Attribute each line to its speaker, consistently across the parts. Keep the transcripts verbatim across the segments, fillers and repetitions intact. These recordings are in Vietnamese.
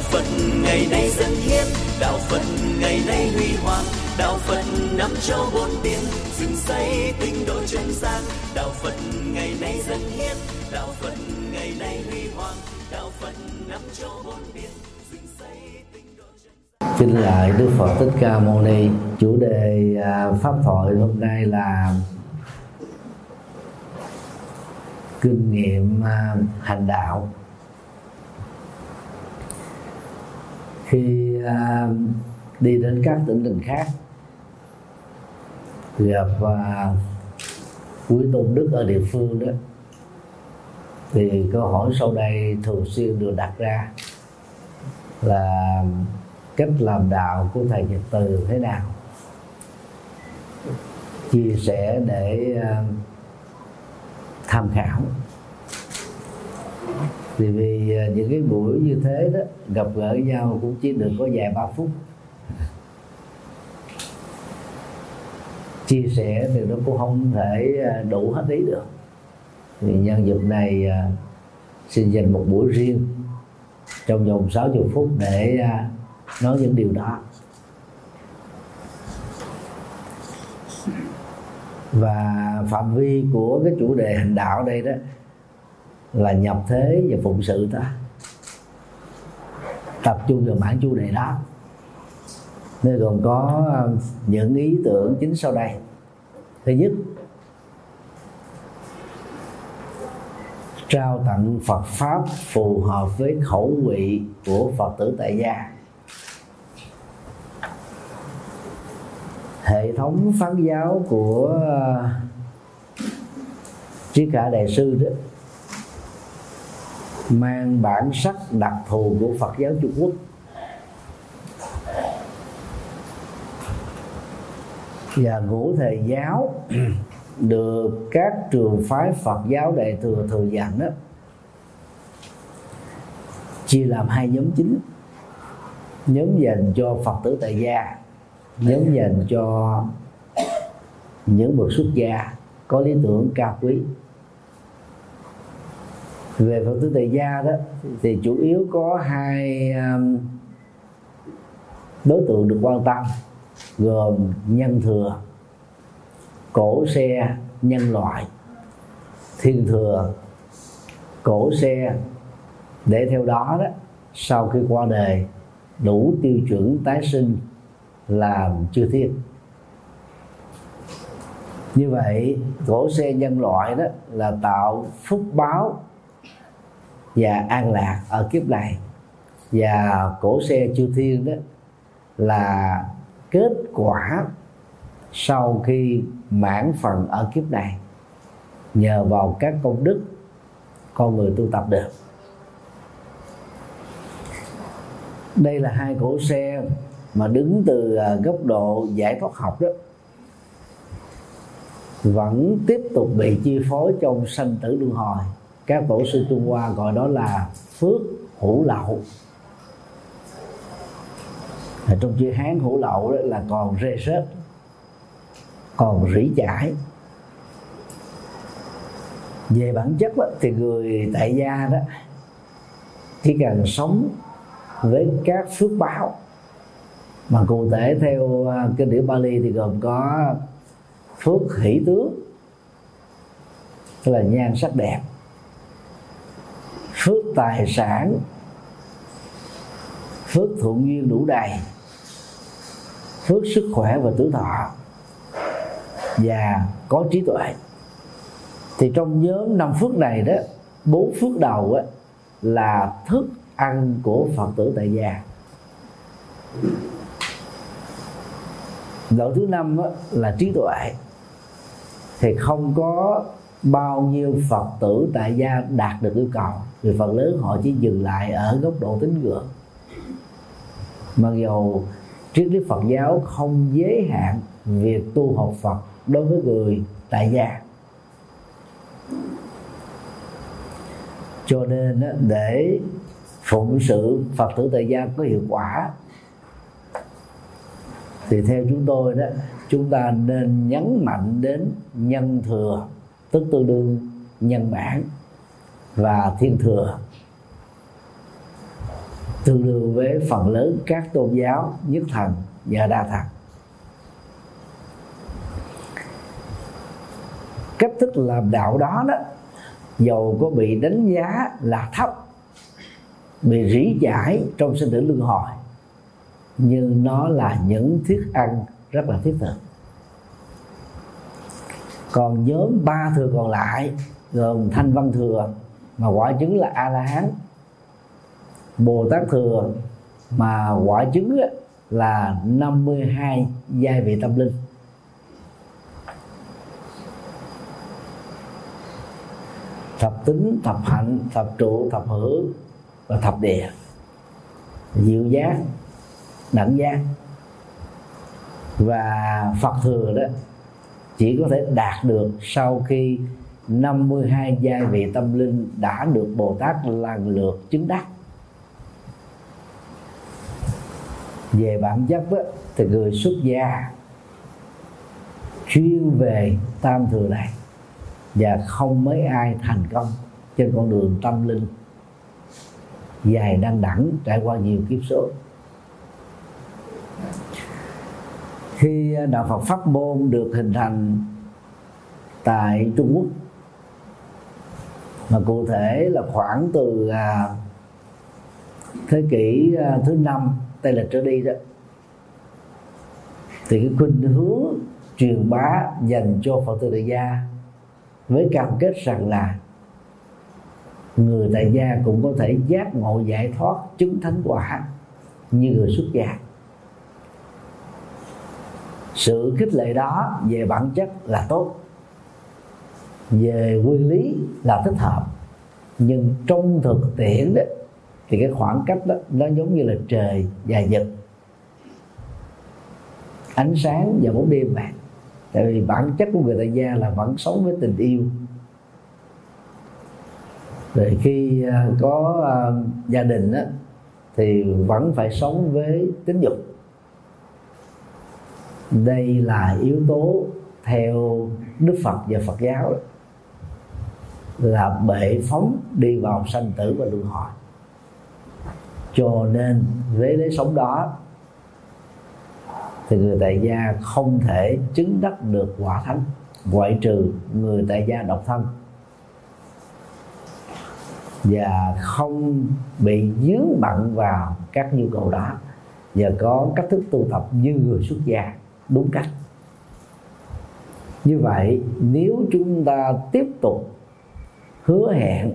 Speaker 1: Phật ngày nay dân hiến, đạo Phật ngày nay huy hoàng, đạo Phật năm châu bốn biển, dựng xây tinh độ chân gian. Đạo Phật ngày nay dân hiến, đạo Phật ngày nay huy hoàng, đạo Phật năm châu bốn biển, dựng xây tinh độ chân gian.
Speaker 2: Kính lạy Đức Phật Thích Ca Mâu Ni. Chủ đề pháp thoại hôm nay là kinh nghiệm hành đạo. Khi uh, đi đến các tỉnh thành khác, gặp uh, quý tôn đức ở địa phương đó, thì câu hỏi sau đây thường xuyên được đặt ra là cách làm đạo của thầy Nhật Từ thế nào, chia sẻ để uh, tham khảo. Thì vì những cái buổi như thế đó, gặp gỡ nhau cũng chỉ được có vài ba phút, chia sẻ thì nó cũng không thể đủ hết ý được. Thì nhân dịp này xin dành một buổi riêng trong vòng sáu mươi phút để nói những điều đó. Và phạm vi của cái chủ đề hành đạo đây đó là nhập thế và phụng sự ta, tập trung vào mảng chủ đề đó. Nơi gồm có những ý tưởng chính sau đây. Thứ nhất, trao tặng Phật pháp phù hợp với khẩu vị của Phật tử tại gia. Hệ thống phán giáo của Trí Khả Đại Sư đó mang bản sắc đặc thù của Phật giáo Trung Quốc, và ngũ thầy giáo được các trường phái Phật giáo Đại thừa thừa nhận đó chia làm hai nhóm chính: nhóm dành cho Phật tử tại gia, nhóm dành cho những bậc xuất gia có lý tưởng cao quý. Về Phật tử tại gia đó thì chủ yếu có hai đối tượng được quan tâm, gồm nhân thừa, cổ xe nhân loại, thiên thừa, cổ xe để theo đó đó sau khi qua đời đủ tiêu chuẩn tái sinh làm chư thiên. Như vậy cổ xe nhân loại đó là tạo phúc báo và an lạc ở kiếp này, và cổ xe chư thiên đó là kết quả sau khi mãn phần ở kiếp này nhờ vào các công đức con người tu tập được. Đây là hai cổ xe mà đứng từ góc độ giải thoát học đó vẫn tiếp tục bị chi phối trong sanh tử luân hồi. Các tổ sư Trung Hoa gọi đó là phước hữu lậu. Ở trong chữ Hán hữu lậu đó là còn rê rết, còn rỉ chải. Về bản chất đó, thì người tại gia đó chỉ cần sống với các phước báo, mà cụ thể theo kinh điển Bali thì gồm có phước hỷ tướng, tức là nhan sắc đẹp, phước tài sản, phước thuận duyên đủ đầy, phước sức khỏe và tuổi thọ, và có trí tuệ. Thì trong nhóm năm phước này đó, bốn phước đầu á, là thức ăn của Phật tử tại gia. Loại thứ năm á, là trí tuệ. Thì không có bao nhiêu Phật tử tại gia đạt được yêu cầu, vì phần lớn họ chỉ dừng lại ở góc độ tín ngưỡng. Mặc dù triết lý Phật giáo không giới hạn việc tu học Phật đối với người tại gia, cho nên để phụng sự Phật tử tại gia có hiệu quả thì theo chúng tôi đó, chúng ta nên nhấn mạnh đến nhân thừa, tức tương đương nhân bản, và thiên thừa, tương đương với phần lớn các tôn giáo nhất thần và đa thần. Cách thức làm đạo đó đó, dầu có bị đánh giá là thấp, bị rỉ chải trong sinh tử luân hồi, nhưng nó là những thức ăn rất là thiết thực. Còn nhóm ba thừa còn lại gồm Thanh Văn thừa mà quả chứng là A La Hán, Bồ Tát thừa mà quả chứng là năm mươi hai giai vị tâm linh, thập tính, thập hạnh, thập trụ, thập hữu và thập địa, diệu giác, đẳng giác. Và Phật thừa đó chỉ có thể đạt được sau khi năm mươi hai giai vị tâm linh đã được Bồ Tát lần lượt chứng đắc. Về bản chất đó, thì người xuất gia chuyên về tam thừa này, và không mấy ai thành công trên con đường tâm linh dài đăng đẳng trải qua nhiều kiếp số. Khi đạo Phật pháp môn được hình thành tại Trung Quốc, mà cụ thể là khoảng từ à, thế kỷ à, thứ năm Tây lịch trở đi đó, thì cái khuynh hướng truyền bá dành cho Phật tử tại gia với cam kết rằng là người tại gia cũng có thể giác ngộ giải thoát chứng thánh quả như người xuất gia. Sự khích lệ đó về bản chất là tốt, về nguyên lý là thích hợp, nhưng trong thực tiễn đó thì cái khoảng cách đó nó giống như là trời và vực, ánh sáng và bóng đêm vậy. Tại vì bản chất của người tại gia là vẫn sống với tình yêu, rồi khi có gia đình đó, thì vẫn phải sống với tính dục. Đây là yếu tố theo Đức Phật và Phật giáo đó, là bệ phóng đi vào sanh tử và luân hồi. Cho nên với lối sống đó thì người tại gia không thể chứng đắc được quả thánh, ngoại trừ người tại gia độc thân và không bị dướng bận vào các nhu cầu đó, và có cách thức tu tập như người xuất gia đúng cách. Như vậy nếu chúng ta tiếp tục hứa hẹn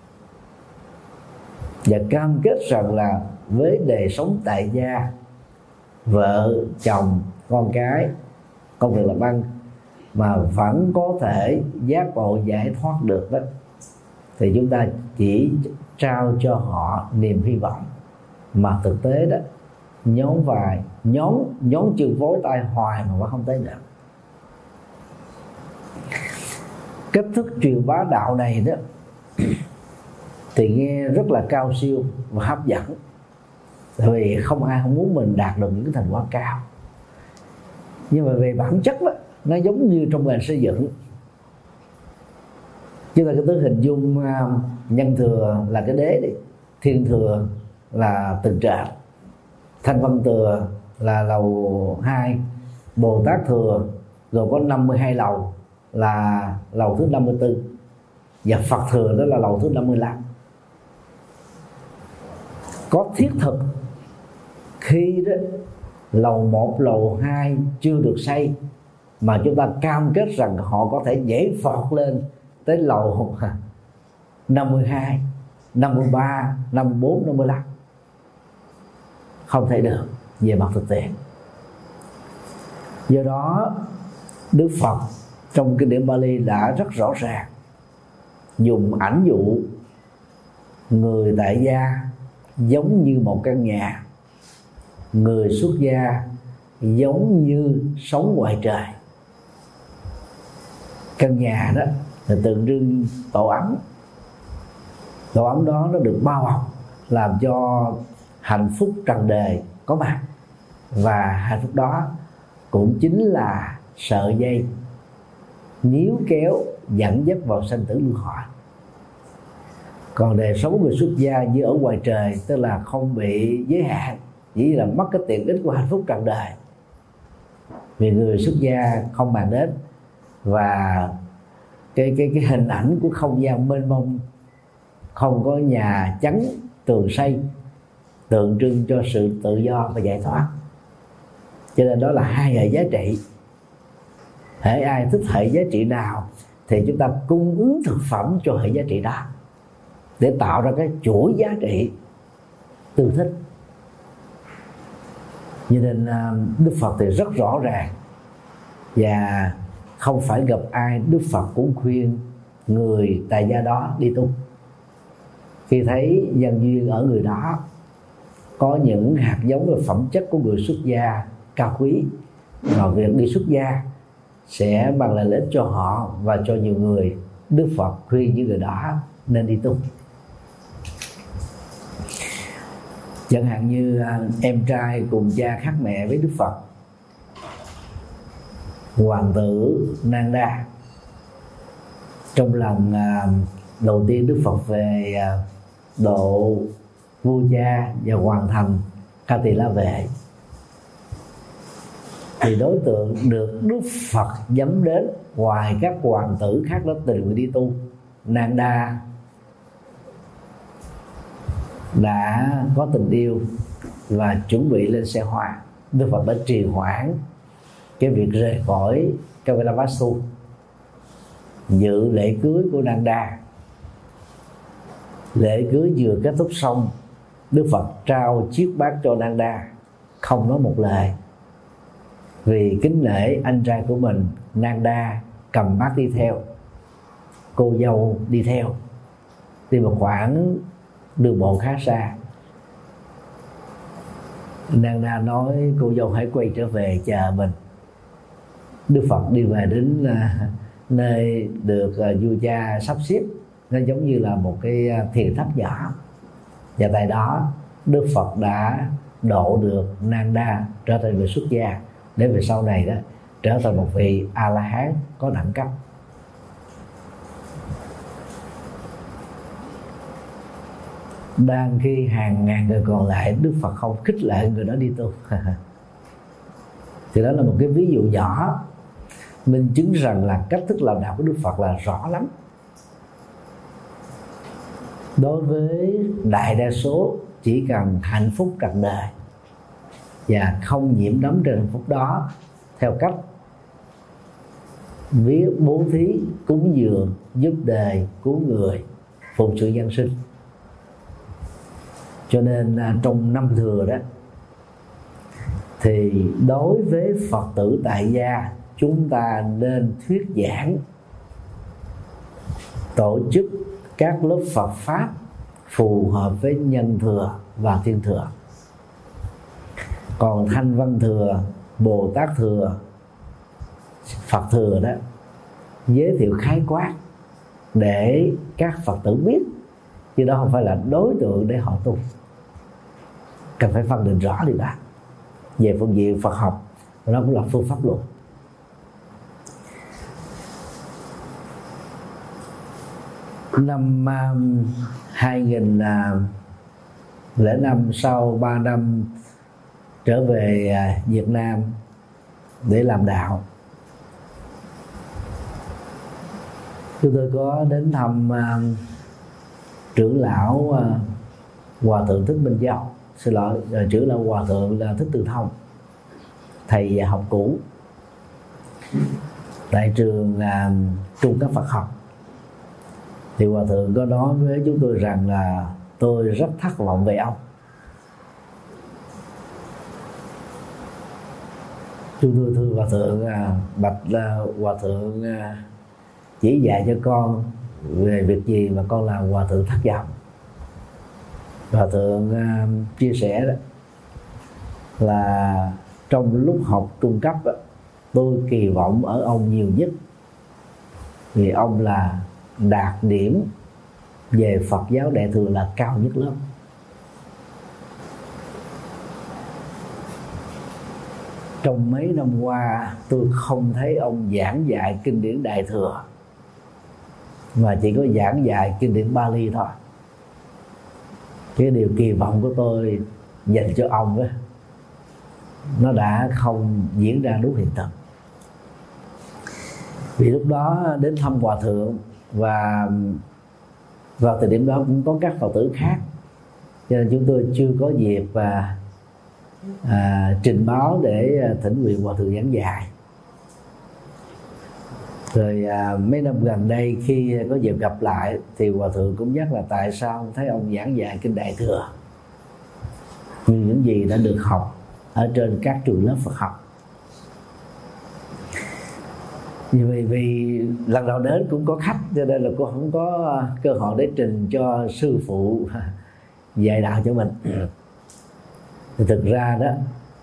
Speaker 2: và cam kết rằng là với đời sống tại gia, vợ, chồng, con cái, công việc làm ăn mà vẫn có thể giác ngộ giải thoát được đó, thì chúng ta chỉ trao cho họ niềm hy vọng, mà thực tế đó nhón vai, nhón nhón chân vối tay hoài mà vẫn không tới được. Cách thức truyền bá đạo này đó thì nghe rất là cao siêu và hấp dẫn, tại vì không ai không muốn mình đạt được những thành quả cao. Nhưng mà về bản chất đó, nó giống như trong ngành xây dựng. Chúng ta cứ tưởng hình dung nhân thừa là cái đế đi, thiên thừa là tầng trệt, thanh văn thừa là lầu hai, Bồ Tát thừa gồm có năm mươi hai lầu là lầu thứ năm mươi tư, và Phật thừa đó là lầu thứ năm mươi lăm. Có thiết thực khi đó lầu một, lầu hai chưa được xây mà chúng ta cam kết rằng họ có thể nhảy vọt lên tới lầu năm mươi hai, năm mươi ba, năm mươi bốn, năm mươi lăm. Không thể được về mặt thực tiễn. Do đó Đức Phật trong kinh điển Bali đã rất rõ ràng dùng ảnh dụ người tại gia giống như một căn nhà, người xuất gia giống như sống ngoài trời. Căn nhà đó là tượng trưng tổ ấm. Tổ ấm đó nó được bao bọc làm cho hạnh phúc tràn đề có mặt, và hạnh phúc đó cũng chính là sợi dây níu kéo dẫn dắt vào sanh tử luân hồi. Còn đời sống của người xuất gia như ở ngoài trời, tức là không bị giới hạn, chỉ là mất cái tiện ích của hạnh phúc trọn đời. Vì người xuất gia không màng đến, và cái cái cái hình ảnh của không gian mênh mông, không có nhà chắn tường xây, tượng trưng cho sự tự do và giải thoát. Cho nên đó là hai hệ giá trị. Hễ ai thích hệ giá trị nào thì chúng ta cung ứng thực phẩm cho hệ giá trị đó, để tạo ra cái chuỗi giá trị tương thích. Cho nên Đức Phật thì rất rõ ràng, và không phải gặp ai Đức Phật cũng khuyên người tại gia đó đi tu. Khi thấy nhân duyên ở người đó có những hạt giống và phẩm chất của người xuất gia cao quý, và việc đi xuất gia sẽ mang lại lợi ích cho họ và cho nhiều người, Đức Phật khuyên những người đó nên đi tu. Chẳng hạn như em trai cùng cha khác mẹ với Đức Phật, hoàng tử Nanda. Trong lần đầu tiên Đức Phật về độ vua cha và hoàn thành Ca Tỳ La Vệ, thì đối tượng được Đức Phật nhắm đến ngoài các hoàng tử khác đó tình nguyện đi tu, Nanda đã có tình yêu và chuẩn bị lên xe hoa. Đức Phật đã trì hoãn cái việc rời khỏi Kapilavastu, dự lễ cưới của Nanda. Lễ cưới vừa kết thúc xong, Đức Phật trao chiếc bát cho Nanda, không nói một lời. Vì kính nể anh trai của mình, Nanda cầm bát đi theo, cô dâu đi theo, đi một khoảng đường bộ khá xa. Nanda nói cô dâu hãy quay trở về chờ mình. Đức Phật đi về đến uh, nơi được uh, vua cha sắp xếp, nó giống như là một cái thiền thất nhỏ, và tại đó Đức Phật đã độ được Nanda trở thành người xuất gia, để về sau này đó trở thành một vị A La Hán có đẳng cấp. Đang khi hàng ngàn người còn lại, Đức Phật không khích lệ người đó đi tu. Thì đó là một cái ví dụ nhỏ minh chứng rằng là cách thức làm đạo của Đức Phật là rõ lắm. Đối với đại đa số chỉ cần hạnh phúc trọn đời và không nhiễm đắm trên hạnh phúc đó, theo cách viết bố thí, cúng dường, giúp đời, cứu người, phụng sự nhân sinh. Cho nên trong năm thừa đó, thì đối với Phật tử tại gia, chúng ta nên thuyết giảng, tổ chức các lớp Phật pháp phù hợp với nhân thừa và thiên thừa. Còn Thanh Văn thừa, Bồ Tát thừa, Phật thừa đó, giới thiệu khái quát để các Phật tử biết, chứ đó không phải là đối tượng để họ tu. Cần phải phân định rõ điều đó. Về phương diện Phật học, nó cũng là phương pháp luận. Năm um, hai nghìn lẻ năm, sau ba năm trở về uh, Việt Nam để làm đạo, chúng tôi có đến thăm uh, trưởng lão uh, Hòa thượng Thích Minh Châu, xin lỗi, uh, trưởng lão Hòa thượng là Thích Từ Thông, thầy học cũ tại trường uh, Trung cấp Phật học. Thì Hòa thượng có nói với chúng tôi rằng là tôi rất thất vọng về ông. Chúng tôi thưa Hòa thượng, à, bạch là Hòa thượng à, chỉ dạy cho con về việc gì mà con làm Hòa thượng thất vọng. Hòa thượng à, chia sẻ đó là trong lúc học trung cấp đó, tôi kỳ vọng ở ông nhiều nhất, vì ông là đạt điểm về Phật giáo Đại thừa là cao nhất lớp. Trong mấy năm qua tôi không thấy ông giảng dạy kinh điển Đại thừa, mà chỉ có giảng dạy kinh điển Bali thôi. cái điều kỳ vọng của tôi dành cho ông đó, nó đã không diễn ra đúng hiện thực. Vì lúc đó đến thăm hòa thượng, và vào thời điểm đó cũng có các Phật tử khác, cho nên chúng tôi chưa có dịp à, à, trình báo để thỉnh nguyện hòa thượng giảng dạy. Rồi à, mấy năm gần đây khi có dịp gặp lại thì hòa thượng cũng nhắc là tại sao không thấy ông giảng dạy kinh Đại Thừa như những gì đã được học ở trên các trường lớp Phật học. Vì, vì lần đầu đến cũng có khách, cho nên là cô không có cơ hội để trình cho sư phụ dạy đạo cho mình. Thì thực ra đó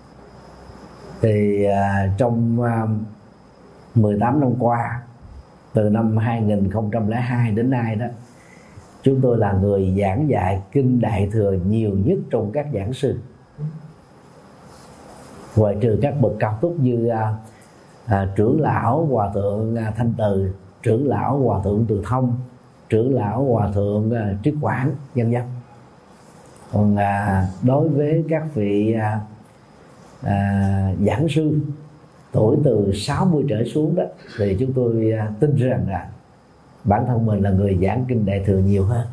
Speaker 2: thì à, trong à, mười tám năm qua, từ năm hai nghìn không trăm lẻ hai đến nay đó, chúng tôi là người giảng dạy kinh Đại Thừa nhiều nhất trong các giảng sư, ngoại trừ các bậc cao túc như à, à, trưởng lão hòa thượng à, Thanh Từ, trưởng lão hòa thượng Từ Thông, trưởng lão hòa thượng à, Trích Quảng, vân vân. Còn à, đối với các vị à, à, giảng sư tuổi từ sáu mươi trở xuống đó, thì chúng tôi à, tin rằng là bản thân mình là người giảng kinh Đại Thừa nhiều hơn.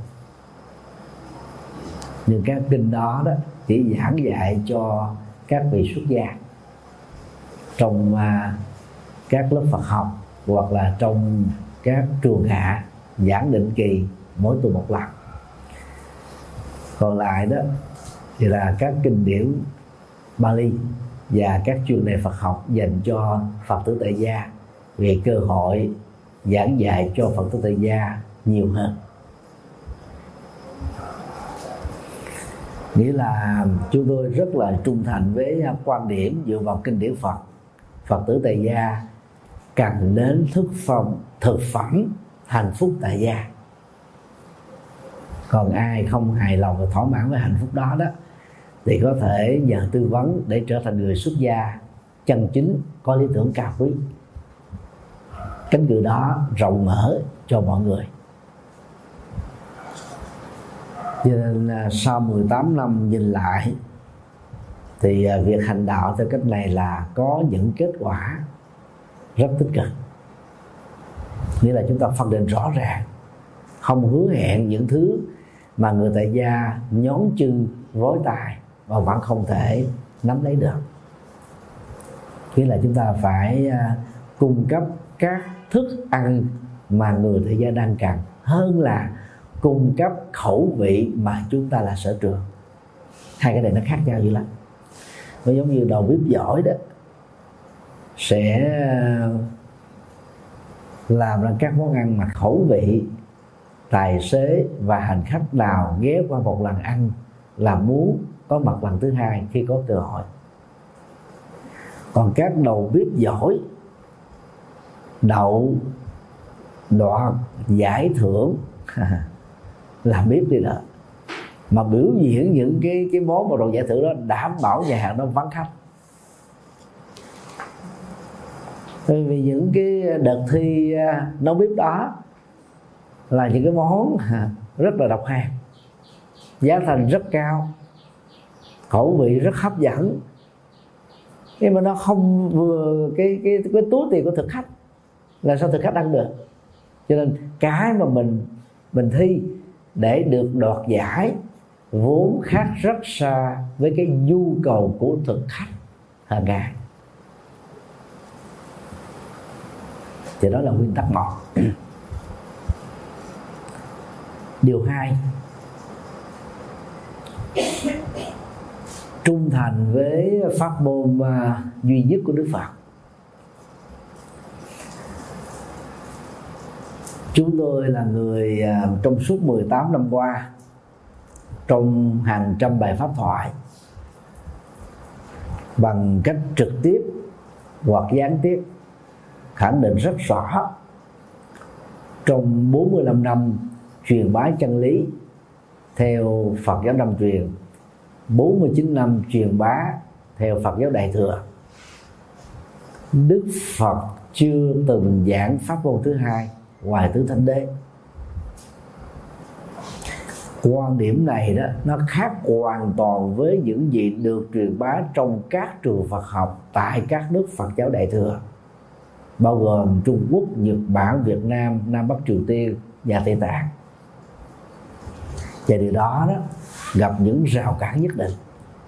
Speaker 2: Nhưng các kinh đó đó chỉ giảng dạy cho các vị xuất gia trong à, các lớp Phật học, hoặc là trong các trường hạ giảng định kỳ mỗi tuần một lần. Còn lại đó thì là các kinh điển Bali và các chuyên đề Phật học dành cho Phật tử tại gia, về cơ hội giảng dạy cho Phật tử tại gia nhiều hơn. Nghĩa là chúng tôi rất là trung thành với quan điểm dựa vào kinh điển Phật. Phật tử tại gia cần đến thức phẩm, thực phẩm hạnh phúc tại gia. Còn ai không hài lòng và thỏa mãn với hạnh phúc đó đó thì có thể nhờ tư vấn để trở thành người xuất gia chân chính, có lý tưởng cao quý. Cánh cửa đó rộng mở cho mọi người. Cho nên sau mười tám năm nhìn lại thì việc hành đạo theo cách này là có những kết quả rất tích cực. Nghĩa là chúng ta phân định rõ ràng, không hứa hẹn những thứ mà người tại gia nhón chân vối tài và vẫn không thể nắm lấy được. Nghĩa là chúng ta phải cung cấp các thức ăn mà người tại gia đang cần, hơn là cung cấp khẩu vị mà chúng ta là sở trường. Hai cái này nó khác nhau dữ lắm. Nó giống như đầu bếp giỏi đó sẽ làm ra các món ăn mà khẩu vị tài xế và hành khách nào ghé qua một lần ăn là muốn có mặt lần thứ hai khi có cơ hội. Còn các đầu bếp giỏi đậu đoạt giải thưởng làm bếp đi đó, mà biểu diễn những cái cái món mà đồ giải thưởng đó, đảm bảo nhà hàng đó vắng khách. Bởi vì những cái đợt thi nấu bếp đó là những cái món rất là độc hại, giá thành rất cao, khẩu vị rất hấp dẫn, nhưng mà nó không vừa cái cái cái túi tiền của thực khách, là sao thực khách ăn được. Cho nên cái mà mình mình thi để được đoạt giải vốn khác rất xa với cái nhu cầu của thực khách hàng ngày. Thì đó là nguyên tắc một. Điều hai, trung thành với pháp môn uh, duy nhất của Đức Phật. Chúng tôi là người uh, trong suốt mười tám năm qua, trong hàng trăm bài pháp thoại, bằng cách trực tiếp hoặc gián tiếp, khẳng định rất rõ trong bốn mươi lăm năm truyền bá chân lý theo Phật giáo Nam truyền, bốn mươi chín năm truyền bá theo Phật giáo Đại thừa, Đức Phật chưa từng giảng pháp môn thứ hai ngoài Tứ Thánh Đế. Quan điểm này đó nó khác hoàn toàn với những gì được truyền bá trong các trường Phật học tại các nước Phật giáo Đại thừa, bao gồm Trung Quốc, Nhật Bản, Việt Nam, Nam Bắc Triều Tiên và Tây Tạng. Và điều đó đó gặp những rào cản nhất định.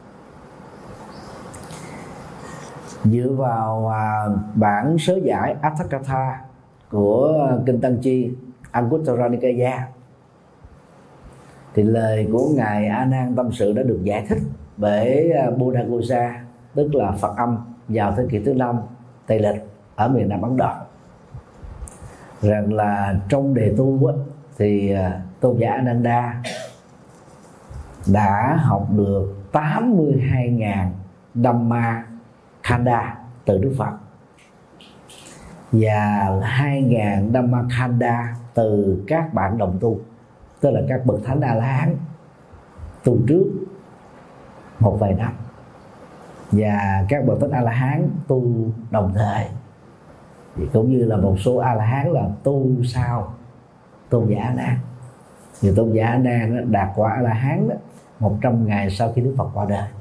Speaker 2: Dựa vào à, bản sớ giải Atthakatha của kinh Tăng Chi Anguttara Nikaya, thì lời của ngài A Nan tâm sự đã được giải thích bởi Buddhaghosa, tức là Phật âm vào thế kỷ thứ năm Tây lịch ở miền Nam Ấn Độ, rằng là trong đề tu á, thì tôn giả Ananda đã học được tám mươi hai nghìn Dhamma Khanda từ Đức Phật và hai nghìn Dhamma Khanda từ các bạn đồng tu, tức là các bậc thánh A La Hán tu trước một vài năm và các bậc thánh A La Hán tu đồng thời, thì cũng như là một số A La Hán là tu sau tôn giả A Nan. Thì tôn giả A Nan đạt quả A La Hán đó một trăm ngày sau khi Đức Phật qua đời.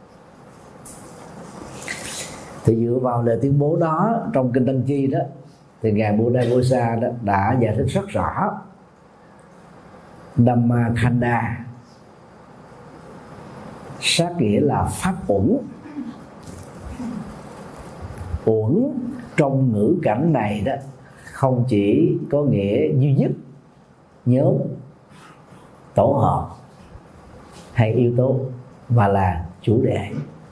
Speaker 2: Thì dựa vào lời tuyên bố đó trong kinh Tăng Chi đó, thì ngài Buddhaghosa đó đã giải thích rất rõ Dhamma Khanda sát nghĩa là pháp uẩn. Uẩn trong ngữ cảnh này đó không chỉ có nghĩa duy nhất, nhóm, tổ hợp hay yếu tố, mà là chủ đề.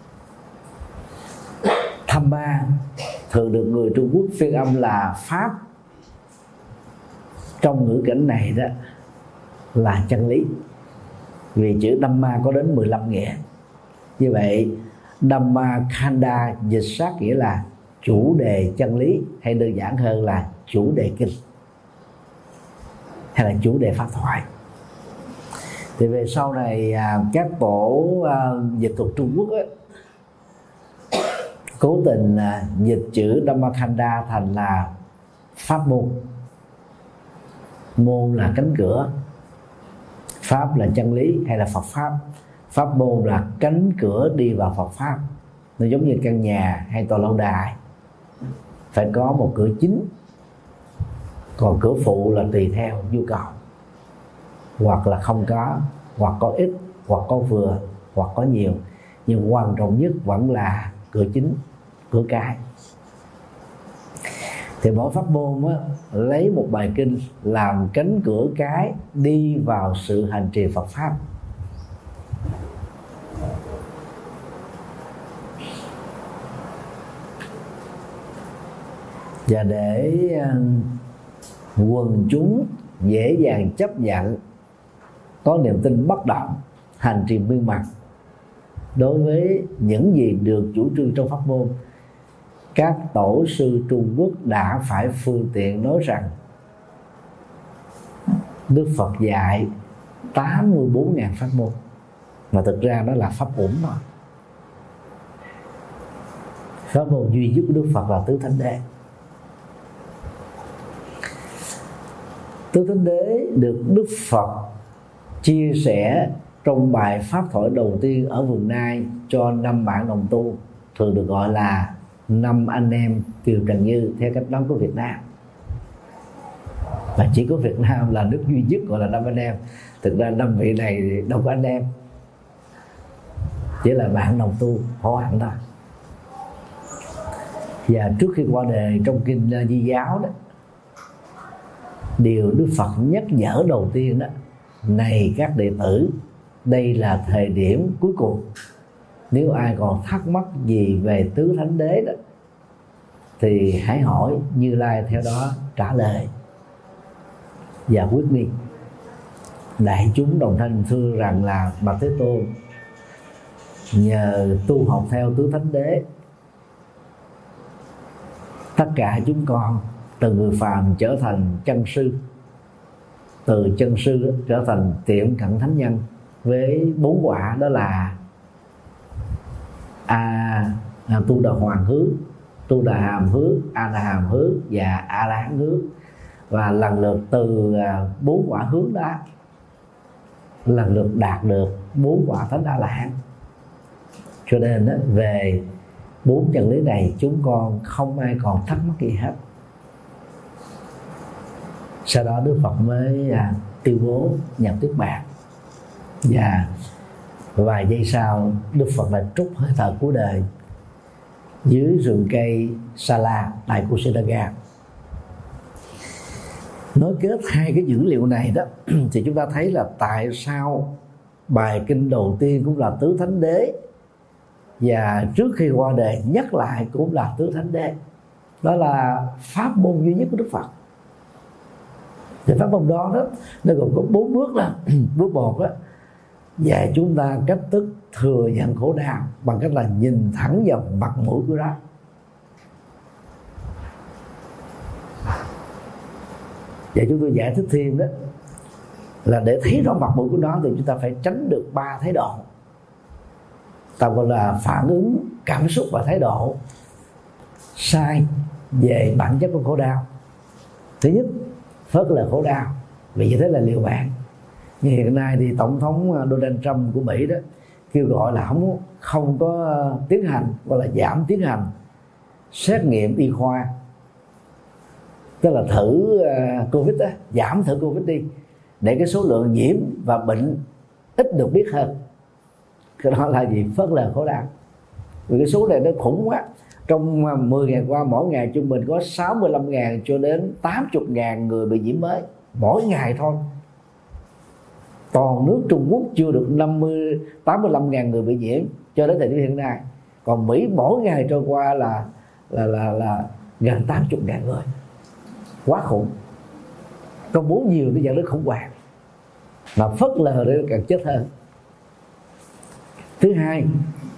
Speaker 2: Dhamma thường được người Trung Quốc phiên âm là pháp. Trong ngữ cảnh này đó là chân lý, vì chữ Dhamma có đến mười lăm nghĩa. Như vậy Dhamma Khanda dịch sát nghĩa là chủ đề chân lý, hay đơn giản hơn là chủ đề kinh, hay là chủ đề pháp thoại. Thì về sau này các tổ dịch thuật Trung Quốc ấy, cố tình dịch chữ Dhamma Khanda thành là pháp môn. Môn là cánh cửa, pháp là chân lý hay là Phật pháp, pháp môn là cánh cửa đi vào Phật pháp. Nó giống như căn nhà hay tòa lâu đài, phải có một cửa chính, còn cửa phụ là tùy theo nhu cầu, hoặc là không có, hoặc có ít, hoặc có vừa, hoặc có nhiều, nhưng quan trọng nhất vẫn là cửa chính, cửa cái. Thì mỗi pháp môn á, lấy một bài kinh làm cánh cửa cái đi vào sự hành trì Phật pháp. Và để quần chúng dễ dàng chấp nhận, có niềm tin bất động, hành trì miên mật đối với những gì được chủ trương trong pháp môn, các tổ sư Trung Quốc đã phải phương tiện nói rằng Đức Phật dạy tám mươi bốn nghìn pháp môn, mà thực ra nó là pháp uẩn mà. Pháp môn duy nhất của Đức Phật là Tứ Thánh Đế. Tứ Thánh Đế được Đức Phật chia sẻ trong bài pháp thoại đầu tiên ở vườn Nai cho năm bạn đồng tu, thường được gọi là năm anh em Kiều Trần Như theo cách nói của Việt Nam. Và chỉ có Việt Nam là nước duy nhất gọi là năm anh em. Thực ra năm vị này thì đâu có anh em, chỉ là bạn đồng tu hữu hạnh thôi. Và trước khi qua đời trong kinh Di Giáo đó, điều Đức Phật nhắc nhở đầu tiên đó: này các đệ tử, đây là thời điểm cuối cùng. Nếu ai còn thắc mắc gì về Tứ Thánh Đế đó thì hãy hỏi, Như Lai theo đó trả lời và quyết định. Đại chúng đồng thanh thưa rằng là bạch Thế Tôn, nhờ tu học theo Tứ Thánh Đế, tất cả chúng con từ người phàm trở thành chân sư, từ chân sư trở thành tiệm cận thánh nhân với bốn quả, đó là a à, tu đà hoàng hướng, tu đà hàm hướng, a la hàm hướng và a la hán hướng. Và lần lượt từ bốn quả hướng đó lần lượt đạt được bốn quả thánh A La Hán. Cho nên đó, về bốn chân lý này chúng con không ai còn thắc mắc gì hết. Sau đó Đức Phật mới à, tuyên bố nhận Niết Bàn, và vài giây sau Đức Phật lại trút hơi thở cuối đời dưới rừng cây Sa La tại Kusinaga. Nói kết hai cái dữ liệu này đó thì chúng ta thấy là tại sao bài kinh đầu tiên cũng là Tứ Thánh Đế, và trước khi qua đời nhắc lại cũng là Tứ Thánh Đế. Đó là pháp môn duy nhất của Đức Phật. Thì pháp môn đó đó nó gồm có bốn bước đó. Bước một đó dạy chúng ta cách thức thừa nhận khổ đau bằng cách là nhìn thẳng vào mặt mũi của nó. Và chúng tôi giải thích thêm đó là để thấy rõ mặt mũi của nó thì chúng ta phải tránh được ba thái độ, ta gọi là phản ứng cảm xúc và thái độ sai về bản chất của khổ đau. Thứ nhất, phớt lờ khổ đau vì như thế là liều mạng. Như hiện nay thì tổng thống Donald Trump của Mỹ đó kêu gọi là không không có tiến hành hoặc là giảm tiến hành xét nghiệm y khoa, tức là thử uh, Covid đó, giảm thử Covid đi để cái số lượng nhiễm và bệnh ít được biết hơn. Cái đó là gì? Phớt lờ khổ đau. Vì cái số này nó khủng quá. Trong mười ngày qua mỗi ngày trung bình có sáu mươi lăm nghìn cho đến tám mươi nghìn người bị nhiễm mới mỗi ngày thôi. Toàn nước Trung Quốc chưa được năm mươi, tám mươi lăm nghìn người bị nhiễm cho đến thời điểm hiện nay. Còn Mỹ mỗi ngày trôi qua là là là, là gần tám mươi nghìn người. Quá khủng. Công bố nhiều nó dẫn đến khủng hoảng, mà phớt lờ để càng chết hơn. Thứ hai,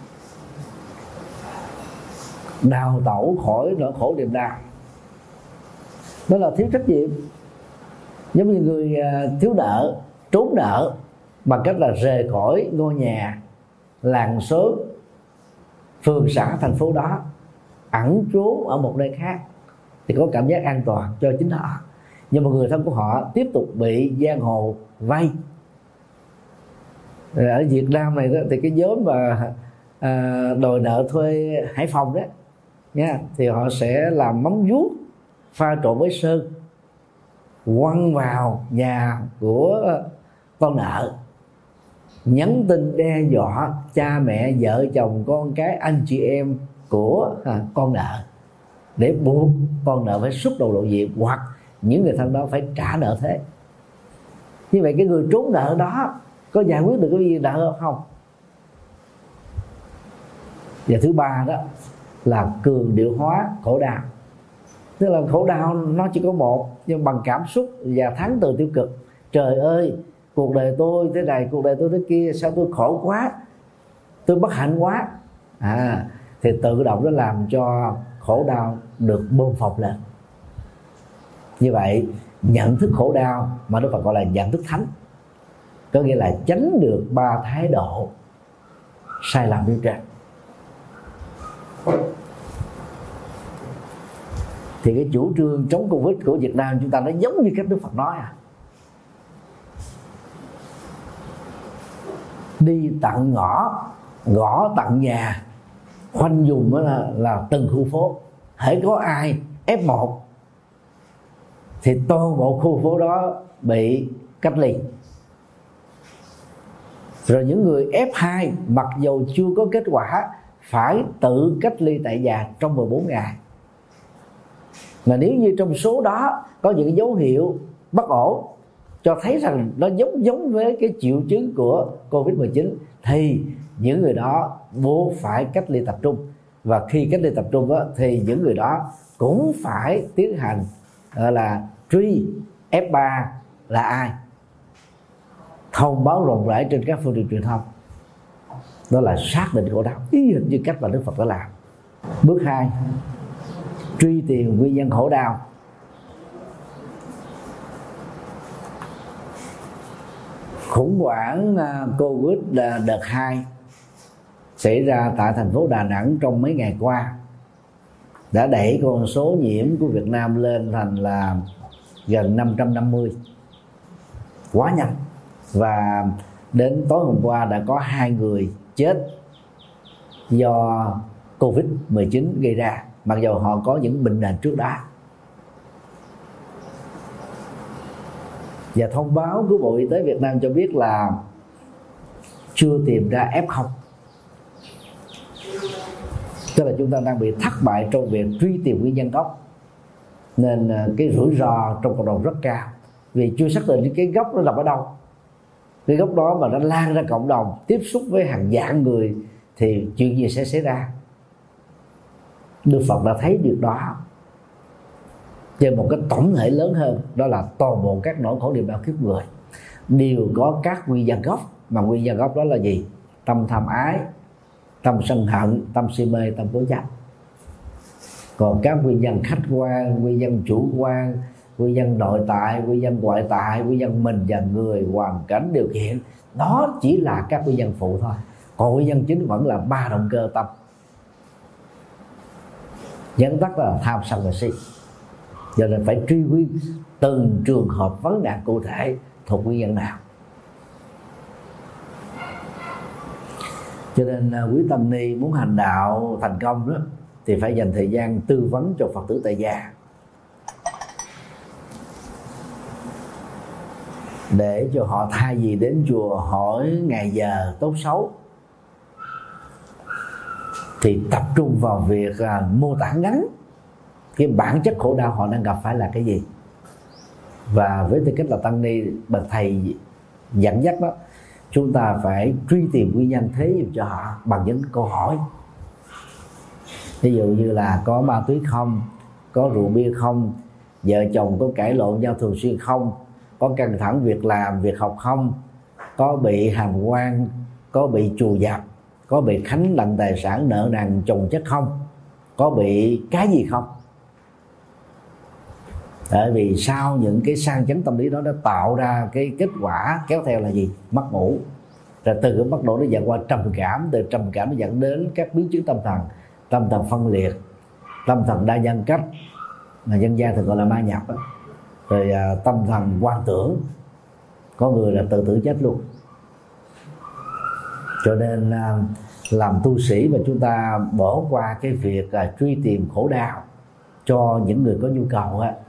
Speaker 2: đào tẩu khỏi nỗi khổ niềm đau, đó là thiếu trách nhiệm. Giống như người thiếu nợ trốn nợ bằng cách là rời khỏi ngôi nhà, làng xóm, phường xã, thành phố đó, ẩn trốn ở một nơi khác thì có cảm giác an toàn cho chính họ, nhưng mà người thân của họ tiếp tục bị giang hồ vay. Ở Việt Nam này đó, thì cái nhóm mà à, đòi nợ thuê Hải Phòng đó nha, thì họ sẽ làm mắm vuốt pha trộn với sơn quăng vào nhà của con nợ, nhắn tin đe dọa cha mẹ, vợ chồng, con cái, anh chị em của à, con nợ để buộc con nợ phải xuất đầu lộ diện, hoặc những người thân đó phải trả nợ thế. Như vậy cái người trốn nợ đó có giải quyết được cái gì nợ không? Và thứ ba đó là cường điệu hóa khổ đau. Tức là khổ đau nó chỉ có một, nhưng bằng cảm xúc và thắng từ tiêu cực. Trời ơi, cuộc đời tôi thế này, cuộc đời tôi thế kia, sao tôi khổ quá, tôi bất hạnh quá, à, thì tự động nó làm cho khổ đau được bơm phồng lên. Như vậy nhận thức khổ đau mà Đức Phật gọi là nhận thức thánh, có nghĩa là tránh được ba thái độ sai lầm như trên. Thì cái chủ trương chống Covid của Việt Nam chúng ta nó giống như cách Đức Phật nói à. Đi tận ngõ, gõ tận nhà, khoanh vùng đó là, là từng khu phố. Hễ có ai ép một thì toàn bộ khu phố đó bị cách ly. Rồi những người ép hai mặc dù chưa có kết quả phải tự cách ly tại nhà trong mười bốn ngày. Mà nếu như trong số đó có những dấu hiệu bất ổn cho thấy rằng nó giống giống với cái triệu chứng của Covid mười chín thì những người đó buộc phải cách ly tập trung. Và khi cách ly tập trung đó, thì những người đó cũng phải tiến hành gọi là truy ép ba là ai, thông báo rộng rãi trên các phương tiện truyền thông. Đó là xác định khổ đau, y hệt như cách mà Đức Phật đã làm. Bước hai, truy tìm nguyên nhân khổ đau. Khủng hoảng Covid đợt hai xảy ra tại thành phố Đà Nẵng trong mấy ngày qua đã đẩy con số nhiễm của Việt Nam lên thành là gần năm trăm năm mươi, quá nhanh. Và Đến tối hôm qua đã có hai người chết do Covid mười chín gây ra, mặc dù họ có những bệnh nền trước đó. Và thông báo của Bộ Y tế Việt Nam cho biết là chưa tìm ra ép không. Tức là chúng ta đang bị thất bại trong việc truy tìm nguyên nhân gốc, nên cái rủi ro trong cộng đồng rất cao, vì chưa xác định cái gốc nó nằm ở đâu. Cái gốc đó mà nó lan ra cộng đồng, tiếp xúc với hàng vạn người thì chuyện gì sẽ xảy ra? Đức Phật đã thấy điều đó trên một cái tổng thể lớn hơn, đó là toàn bộ các nỗi khổ niềm đau kiếp người đều có các nguyên nhân gốc. Mà nguyên nhân gốc đó là gì? Tâm tham ái, tâm sân hận, tâm si mê, tâm cố chấp. Còn các nguyên nhân khách quan, nguyên nhân chủ quan, nguyên nhân nội tại, nguyên nhân ngoại tại, nguyên nhân mình và người, hoàn cảnh, điều kiện, đó chỉ là các nguyên nhân phụ thôi. Còn nguyên nhân chính vẫn là ba động cơ tâm, dẫn tắt là tham sân và si. Cho nên phải truy nguyên từng trường hợp vấn nạn cụ thể thuộc nguyên nhân nào. Cho nên quý tăng ni muốn hành đạo thành công đó thì phải dành thời gian tư vấn cho Phật tử tại gia, để cho họ thay vì đến chùa hỏi ngày giờ tốt xấu thì tập trung vào việc à, mô tả ngắn cái bản chất khổ đau họ đang gặp phải là cái gì. Và với tư cách là tăng ni bậc thầy dẫn dắt đó, chúng ta phải truy tìm nguyên nhân thế giúp cho họ bằng những câu hỏi. Ví dụ như là có ma túy không, có rượu bia không, vợ chồng có cãi lộn nhau thường xuyên không, có căng thẳng việc làm, việc học không, có bị hàm oan, có bị trù dập, có bị khánh lặng tài sản, nợ nần chồng chất không, có bị cái gì không. Tại vì sau những cái sang chấn tâm lý đó nó tạo ra cái kết quả kéo theo là gì? Mất ngủ. Rồi từ cái mất ngủ nó dẫn qua trầm cảm, từ trầm cảm nó dẫn đến các biến chứng tâm thần, tâm thần phân liệt, tâm thần đa nhân cách, mà dân gian thường gọi là ma nhập đó. Rồi à, tâm thần quan tưởng, có người là tự tử chết luôn. Cho nên à, làm tu sĩ mà chúng ta bỏ qua cái việc à, truy tìm khổ đau cho những người có nhu cầu á,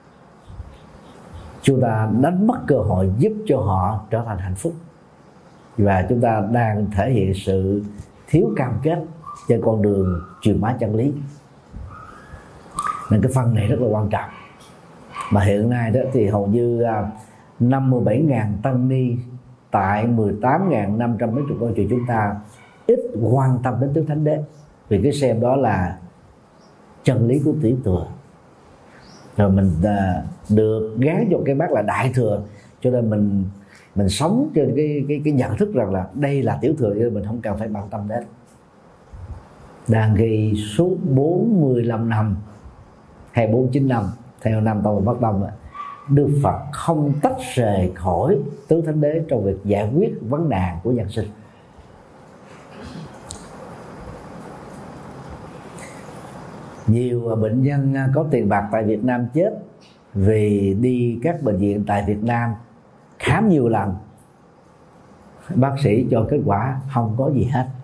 Speaker 2: chúng ta đánh mất cơ hội giúp cho họ trở thành hạnh phúc. Và chúng ta đang thể hiện sự thiếu cam kết trên con đường truyền bá chân lý. Nên cái phần này rất là quan trọng. Mà hiện nay đó thì hầu như năm mươi bảy nghìn tăng ni tại mười tám nghìn năm trăm mấy chục ngôi chùa chúng ta ít quan tâm đến Tứ Thánh Đế, vì cái xem đó là chân lý của tiểu thừa. Rồi mình à, được gán vô cái bát là đại thừa, cho nên mình mình sống trên cái cái cái nhận thức rằng là đây là tiểu thừa, cho nên mình không cần phải bận tâm đến. Đang ghi suốt bốn mươi lăm năm hay bốn mươi chín năm theo năm Tông Bắc Tông, Đức Phật không tách rời khỏi Tứ Thánh Đế trong việc giải quyết vấn nạn của nhân sinh. Nhiều bệnh nhân có tiền bạc tại Việt Nam chết vì đi các bệnh viện tại Việt Nam khám nhiều lần, bác sĩ cho kết quả không có gì hết,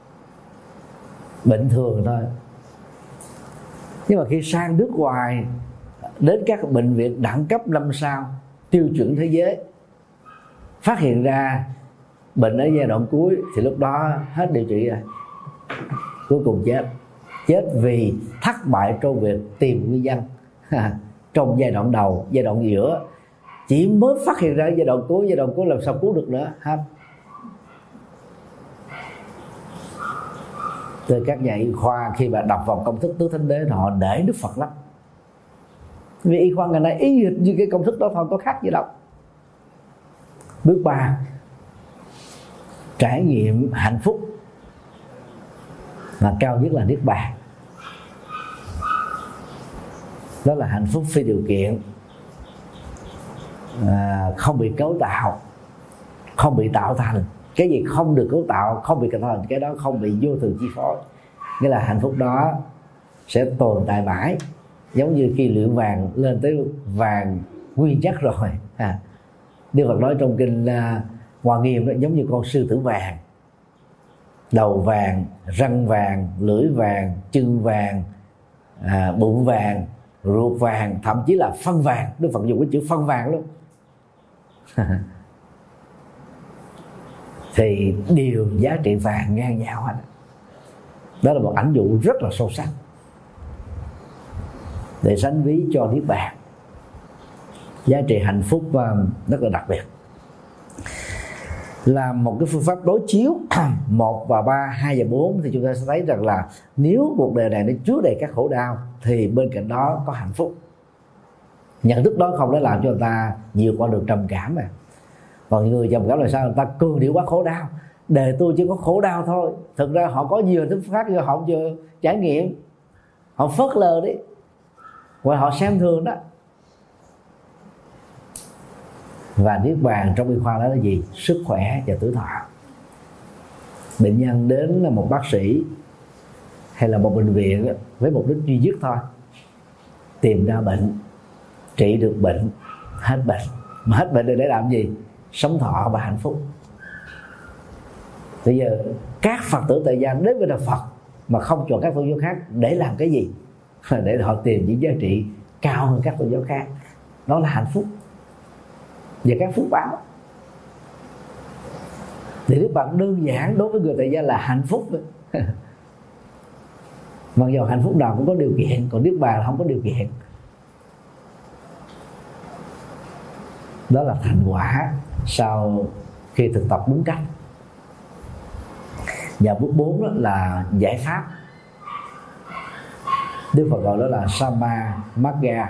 Speaker 2: bệnh thường thôi. Nhưng mà khi sang nước ngoài, đến các bệnh viện đẳng cấp năm sao tiêu chuẩn thế giới, phát hiện ra bệnh ở giai đoạn cuối thì lúc đó hết điều trị rồi, cuối cùng chết. Chết vì thất bại trong việc tìm nguyên nhân trong giai đoạn đầu, giai đoạn giữa chỉ mới phát hiện ra giai đoạn cuối, giai đoạn cuối làm sao cứu được nữa ha. Từ các nhà y khoa khi mà đọc vào công thức Tứ Thánh Đế, họ để Đức Phật lắm, vì y khoa ngày nay y hệt như cái công thức đó thôi, có khác gì đâu. Bước ba, trải nghiệm hạnh phúc mà cao nhất là niết bàn. Đó là hạnh phúc phi điều kiện, à, không bị cấu tạo, không bị tạo thành. Cái gì không được cấu tạo, không bị tạo thành, cái đó không bị vô thường chi phối. Nghĩa là hạnh phúc đó sẽ tồn tại mãi, giống như khi luyện vàng lên tới vàng nguyên chất rồi. À, Đức Phật nói trong kinh uh, Hoa Nghiêm đó giống như con sư tử vàng, đầu vàng, răng vàng, lưỡi vàng, chân vàng, à, bụng vàng, ruột vàng, thậm chí là phân vàng. Đức Phật dùng cái chữ phân vàng luôn. Thì đều giá trị vàng ngang nhau hết. Đó là một ảnh dụ rất là sâu sắc để sánh ví cho niết bàn. Giá trị hạnh phúc rất là đặc biệt. Là một cái phương pháp đối chiếu một và ba, hai và bốn, thì chúng ta sẽ thấy rằng là nếu cuộc đời này nó chứa đầy các khổ đau thì bên cạnh đó có hạnh phúc. Nhận thức đó không để làm cho người ta vượt qua được trầm cảm mà. Còn người trầm cảm là sao? Người ta cường điệu quá khổ đau, đời tôi chỉ có khổ đau thôi. Thực ra họ có nhiều hình thức khác nhưng họ không chưa trải nghiệm, họ phớt lờ đấy, hoặc họ xem thường đó. Và niết bàn trong y khoa đó là gì? Sức khỏe và tuổi thọ. Bệnh nhân đến là một bác sĩ hay là một bệnh viện với mục đích duy nhất thôi: tìm ra bệnh, trị được bệnh, hết bệnh. Mà hết bệnh để làm gì? Sống thọ và hạnh phúc. Bây giờ các Phật tử tại gia đến với Đạo Phật mà không chọn các tôn giáo khác để làm cái gì? Để họ tìm những giá trị cao hơn các tôn giáo khác. Đó là hạnh phúc và các phước báo. Thì Đức Phật đơn giản đối với người tại gia là hạnh phúc. Mặc dù hạnh phúc nào cũng có điều kiện, còn niết bàn là không có điều kiện. Đó là thành quả sau khi thực tập đúng cách. Và bước bốn đó là giải pháp. Đức Phật gọi đó là Samma Magga,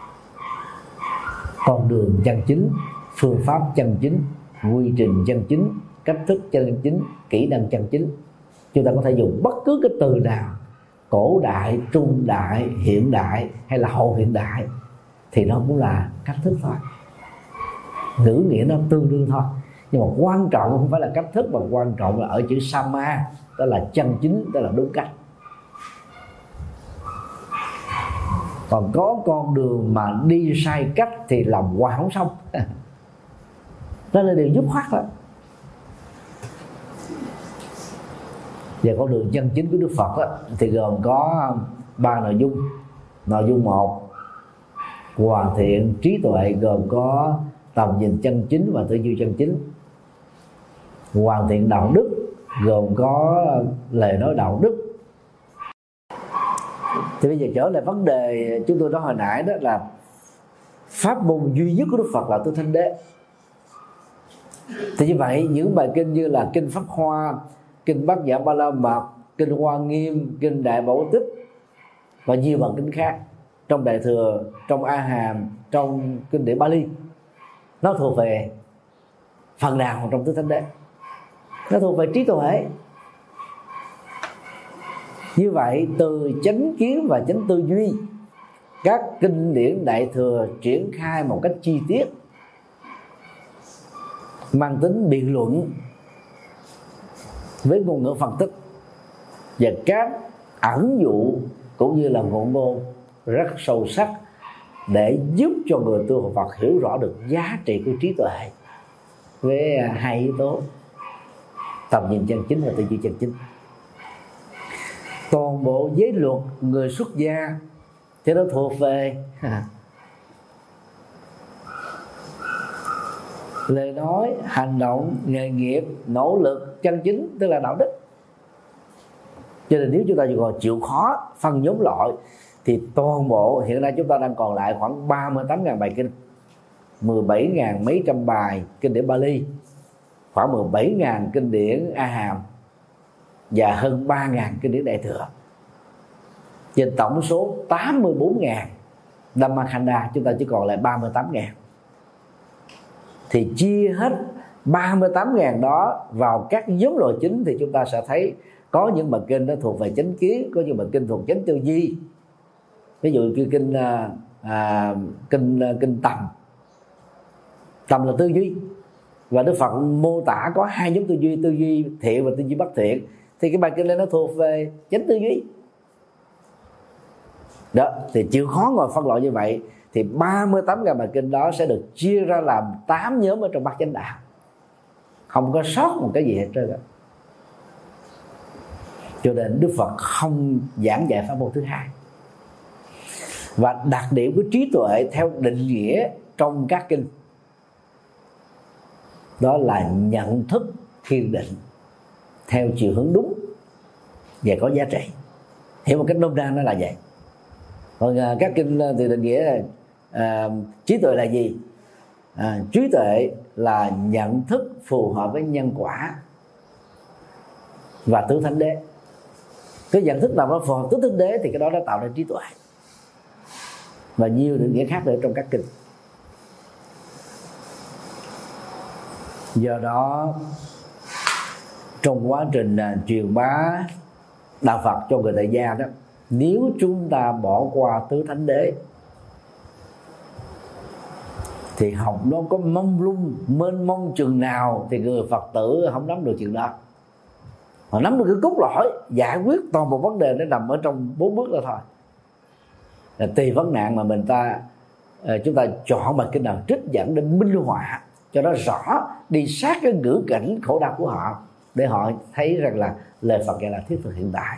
Speaker 2: con đường chân chính, phương pháp chân chính, quy trình chân chính, cách thức chân chính, kỹ năng chân chính. Chúng ta có thể dùng bất cứ cái từ nào, cổ đại, trung đại, hiện đại hay là hậu hiện đại, thì nó cũng là cách thức thôi. Ngữ nghĩa nó tương đương thôi. Nhưng mà quan trọng không phải là cách thức, mà quan trọng là ở chữ Samma, đó là chân chính, đó là đúng cách. Còn có con đường mà đi sai cách thì lòng qua không xong. Đó là điều dứt khoát thôi. Và con đường chân chính của Đức Phật đó, thì gồm có ba nội dung. Nội dung một, hoàn thiện trí tuệ, gồm có tầm nhìn chân chính và tư duy chân chính. Hoàn thiện đạo đức, gồm có lời nói đạo đức. Thì bây giờ trở lại vấn đề chúng tôi nói hồi nãy, đó là pháp môn duy nhất của Đức Phật là Tứ Thánh Đế. Thì như vậy những bài kinh như là kinh Pháp Hoa, kinh Bát Nhã Ba La Mật, kinh Hoa Nghiêm, kinh Đại Bảo Tích và nhiều bản kinh khác trong Đại Thừa, trong A Hàm, trong kinh điển Bali, nó thuộc về phần nào trong Tứ Thánh Đế. Nó thuộc về trí tuệ. Như vậy từ chánh kiến và chánh tư duy, các kinh điển Đại Thừa triển khai một cách chi tiết, mang tính biện luận với ngôn ngữ phân tích, và các ẩn dụ cũng như là ngụ ngôn rất sâu sắc để giúp cho người tu học Phật hiểu rõ được giá trị của trí tuệ với hai yếu tố: tầm nhìn chân chính và tư duy chân chính. Toàn bộ giới luật người xuất gia thì nó thuộc về lời nói, hành động, nghề nghiệp, nỗ lực chân chính, tức là đạo đức. Cho nên nếu chúng ta còn chịu khó phân nhóm loại thì toàn bộ hiện nay chúng ta đang còn lại khoảng ba mươi tám nghìn bài kinh, mười bảy nghìn mấy trăm bài kinh điển Bali, khoảng mười bảy nghìn kinh điển A Hàm và hơn ba nghìn kinh điển Đại Thừa. Trên tổng số tám mươi bốn nghìn Dhammakhanda, chúng ta chỉ còn lại ba mươi tám nghìn. Thì chia hết ba mươi tám nghìn đó vào các nhóm loại chính thì chúng ta sẽ thấy có những bài kinh nó thuộc về chánh kiến, có những bài kinh thuộc chánh tư duy. Ví dụ như kinh à, kinh kinh tầm, tầm là tư duy, và Đức Phật mô tả có hai nhóm tư duy, tư duy thiện và tư duy bất thiện. Thì cái bài kinh này nó thuộc về chánh tư duy. Đó, thì chịu khó ngồi phân loại như vậy thì ba mươi tám nghìn bài kinh đó sẽ được chia ra làm tám nhóm ở trong Bát Chánh Đạo. không có sót một cái gì hết trơn. Cho nên Đức Phật không giảng dạy pháp môn thứ hai. Và đặc điểm của trí tuệ theo định nghĩa trong các kinh đó là nhận thức thiền định theo chiều hướng đúng và có giá trị. Hiểu một cách nôm na nó là vậy. Còn à, các kinh thì định nghĩa là à, trí tuệ là gì? À, trí tuệ là nhận thức phù hợp với nhân quả và tứ thánh đế. Cái nhận thức nào nó phù hợp tứ thánh đế thì cái đó nó tạo ra trí tuệ. Và nhiều định nghĩa khác nữa trong các kinh. Do đó trong quá trình uh, truyền bá đạo Phật cho người tại gia đó, nếu chúng ta bỏ qua tứ thánh đế thì học nó có mông lung mênh mông chừng nào thì người Phật tử không nắm được chuyện đó. Họ nắm được cái cốt lõi giải quyết toàn bộ vấn đề nó nằm ở trong bốn bước đó thôi. Là tùy vấn nạn mà mình ta uh, chúng ta chọn một cái nào trích dẫn để minh họa cho nó rõ, đi sát cái ngữ cảnh khổ đau của họ để họ thấy rằng là lời Phật dạy là thiết thực hiện tại.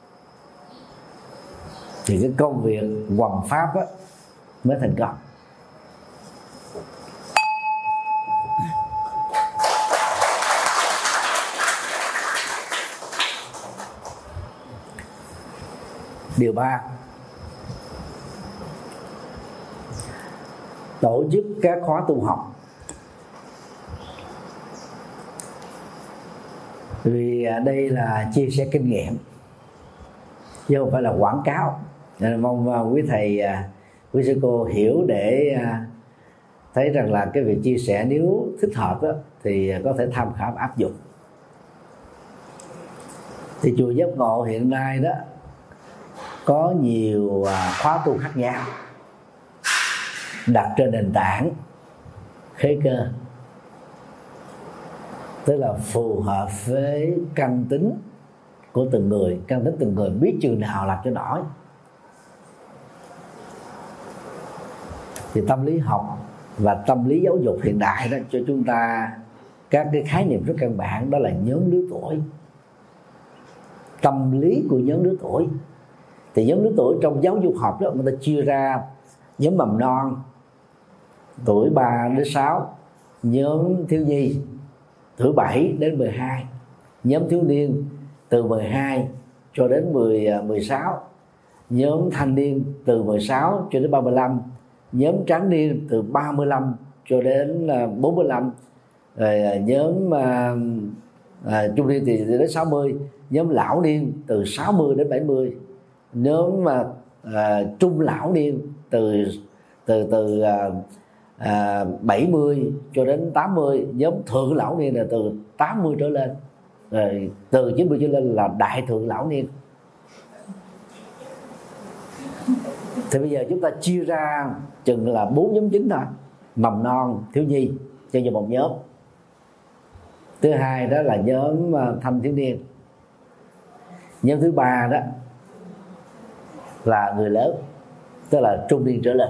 Speaker 2: Thì cái công việc hoằng pháp á, mới thành công. Điều ba, tổ chức các khóa tu học. Vì đây là chia sẻ kinh nghiệm chứ không phải là quảng cáo, nên mong quý thầy, quý sư cô hiểu để thấy rằng là cái việc chia sẻ nếu thích hợp đó, thì có thể tham khảo áp dụng. Thì chùa Giác Ngộ hiện nay đó có nhiều khóa tu khác nhau đặt trên nền tảng khế cơ, tức là phù hợp với căn tính của từng người. Căn tính từng người biết chừng nào làm cho nổi. Thì tâm lý học và tâm lý giáo dục hiện đại đó cho chúng ta các cái khái niệm rất căn bản, đó là nhóm lứa tuổi, tâm lý của nhóm lứa tuổi. Thì nhóm lứa tuổi trong giáo dục học đó người ta chia ra nhóm mầm non tuổi ba đến sáu, nhóm thiếu nhi tuổi bảy đến mười hai, nhóm thiếu niên từ mười hai cho đến mười sáu, nhóm thanh niên từ mười sáu cho đến ba mươi lăm, nhóm tráng niên từ ba mươi lăm cho đến bốn mươi lăm, rồi nhóm à, à, trung niên thì đến sáu mươi, nhóm lão niên từ sáu mươi đến bảy mươi, nhóm mà à, trung lão niên từ từ từ à, à, bảy mươi cho đến tám mươi, nhóm thượng lão niên là từ tám mươi trở lên, rồi từ chín mươi trở lên là đại thượng lão niên. Thì bây giờ chúng ta chia ra chừng là bốn nhóm chính thôi: mầm non, thiếu nhi cho như một nhóm. Thứ hai đó là nhóm thanh thiếu niên. Nhóm thứ ba đó là người lớn, tức là trung niên trở lên.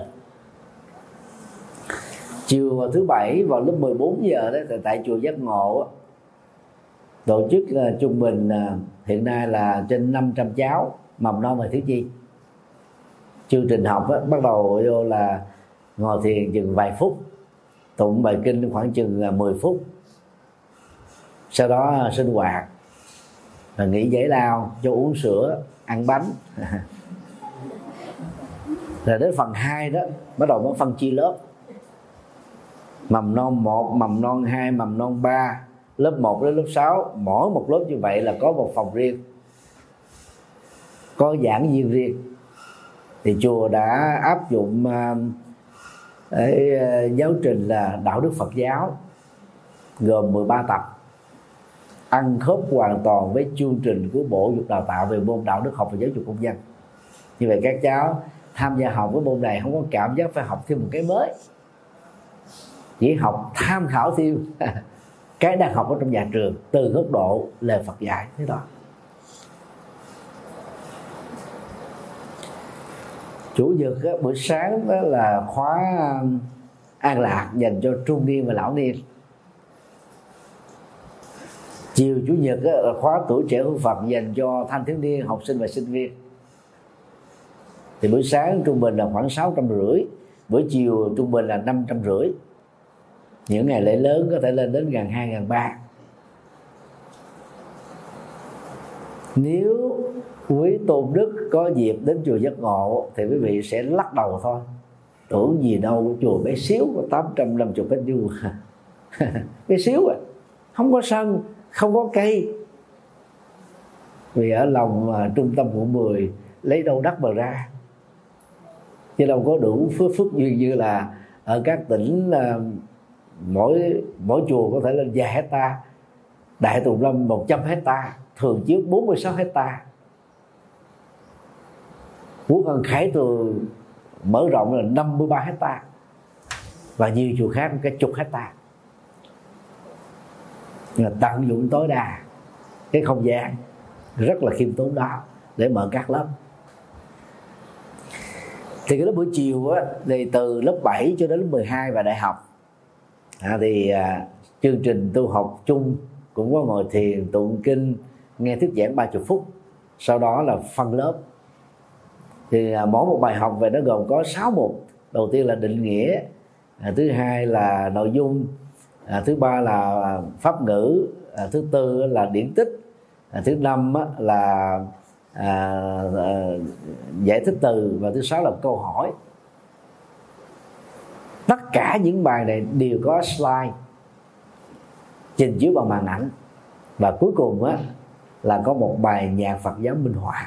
Speaker 2: Chiều thứ bảy vào lúc mười bốn giờ đó, tại chùa Giác Ngộ tổ chức uh, trung bình uh, hiện nay là trên năm trăm cháu mầm non và thiếu nhi. Chương trình học đó, bắt đầu vô là ngồi thiền chừng vài phút, tụng bài kinh khoảng chừng uh, mười phút, sau đó uh, sinh hoạt, rồi nghỉ giải lao, cho uống sữa, ăn bánh. Rồi đến phần hai đó bắt đầu mới phân chia lớp: mầm non một, mầm non hai, mầm non ba, lớp một đến lớp sáu. Mỗi một lớp như vậy là có một phòng riêng, có giảng viên riêng. Thì chùa đã áp dụng uh, uh, giáo trình là đạo đức Phật giáo gồm mười ba tập, ăn khớp hoàn toàn với chương trình của Bộ Dục Đào tạo về môn đạo đức học và giáo dục công dân. Như vậy các cháu tham gia học với môn này không có cảm giác phải học thêm một cái mới, chỉ học tham khảo thêm cái đang học ở trong nhà trường từ góc độ lời Phật dạy thế đó. Chủ nhật á, buổi sáng đó là khóa an lạc dành cho trung niên và lão niên. Chiều chủ nhật á, là khóa tuổi trẻ hướng Phật dành cho thanh thiếu niên, học sinh và sinh viên. Thì buổi sáng trung bình là khoảng sáu trăm rưỡi, buổi chiều trung bình là năm trăm rưỡi. Những ngày lễ lớn có thể lên đến gần hai ngàn ba. Nếu quý tôn đức có dịp đến chùa Giác Ngộ thì quý vị sẽ lắc đầu thôi, tưởng gì đâu, chùa bé xíu có tám trăm năm mươi mét vuông bé xíu à, không có sân, không có cây. Vì ở lòng uh, trung tâm quận mười lấy đâu đất mà ra, chứ đâu có đủ phước phước duyên như là ở các tỉnh uh, mỗi mỗi chùa có thể lên vài hecta. Đại Tùng Lâm một trăm hecta, Thường Chiếu bốn mươi sáu hecta, Quốc Ân Khải Tường mở rộng là năm mươi ba hecta, và nhiều chùa khác cái chục hecta. Là tận dụng tối đa cái không gian rất là khiêm tốn đó để mở các lớp. Thì cái lớp buổi chiều á, thì từ lớp bảy cho đến lớp mười hai và đại học à, thì à, chương trình tu học chung cũng có ngồi thiền, tụng kinh, nghe thuyết giảng ba mươi phút, sau đó là phân lớp. Thì à, mỗi một bài học về nó gồm có sáu mục. Đầu tiên là định nghĩa, à, thứ hai là nội dung, à, thứ ba là pháp ngữ, à, thứ tư là điển tích, à, thứ năm á, là à, à, giải thích từ, và thứ sáu là câu hỏi. Tất cả những bài này đều có slide trình chiếu bằng màn ảnh, và cuối cùng á, là có một bài nhạc Phật giáo minh họa.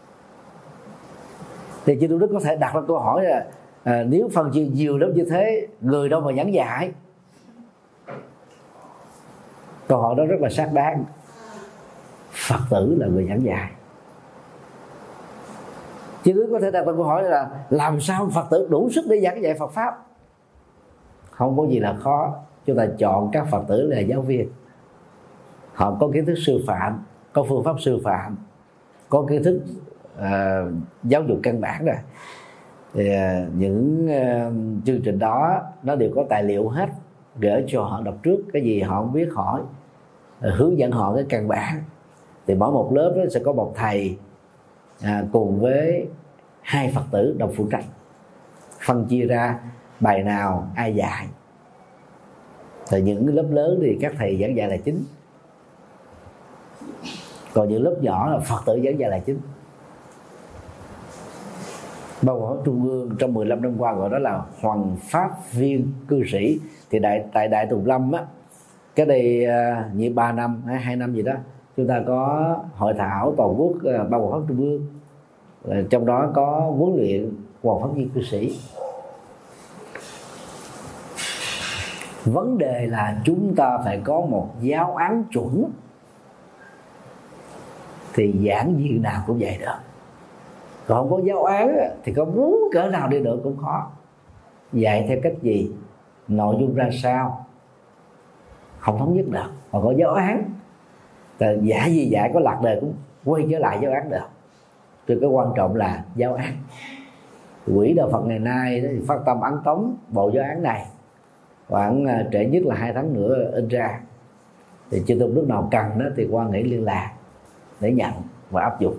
Speaker 2: Thì chư tôn đức có thể đặt ra câu hỏi là à, nếu phân chia nhiều lớp như thế, người đâu mà giảng dạy? Câu hỏi đó rất là xác đáng. Phật tử là người giảng dạy. Chư tôn đức có thể đặt ra câu hỏi là làm sao Phật tử đủ sức để giảng dạy Phật pháp? Không có gì là khó. Chúng ta chọn các Phật tử là giáo viên, họ có kiến thức sư phạm, có phương pháp sư phạm, có kiến thức uh, giáo dục căn bản rồi. Thì uh, những uh, chương trình đó nó đều có tài liệu hết, gửi cho họ đọc trước, cái gì họ không biết hỏi, uh, hướng dẫn họ cái căn bản. Thì mỗi một lớp đó sẽ có một thầy uh, cùng với hai Phật tử đồng phụ trách, phân chia ra bài nào ai dạy. Thì những lớp lớn thì các thầy giảng dạy là chính, còn những lớp nhỏ là Phật tử giảng dạy là chính. Bao gồm Trung ương trong mười lăm năm qua gọi đó là Hoằng Pháp Viên Cư Sĩ. Thì đại, tại Đại Tùng Lâm á, cái đây uh, như ba năm hay hai năm gì đó, chúng ta có hội thảo toàn quốc uh, bao gồm Trung ương, uh, trong đó có huấn luyện Hoằng Pháp Viên Cư Sĩ. Vấn đề là chúng ta phải có một giáo án chuẩn thì giảng viên nào cũng dạy được. Còn không có giáo án thì có muốn cỡ nào đi được cũng khó. Dạy theo cách gì, nội dung ra sao, không thống nhất được. Còn có giáo án thì dạy gì dạy, có lạc đề cũng quay trở lại giáo án được. Thì cái quan trọng là giáo án. Quỹ Đạo Phật ngày nay thì phát tâm ấn tống bộ giáo án này, khoảng trễ nhất là hai tháng nữa in ra. Thì chư tôn đức nào cần đó thì quan hệ liên lạc để nhận và áp dụng.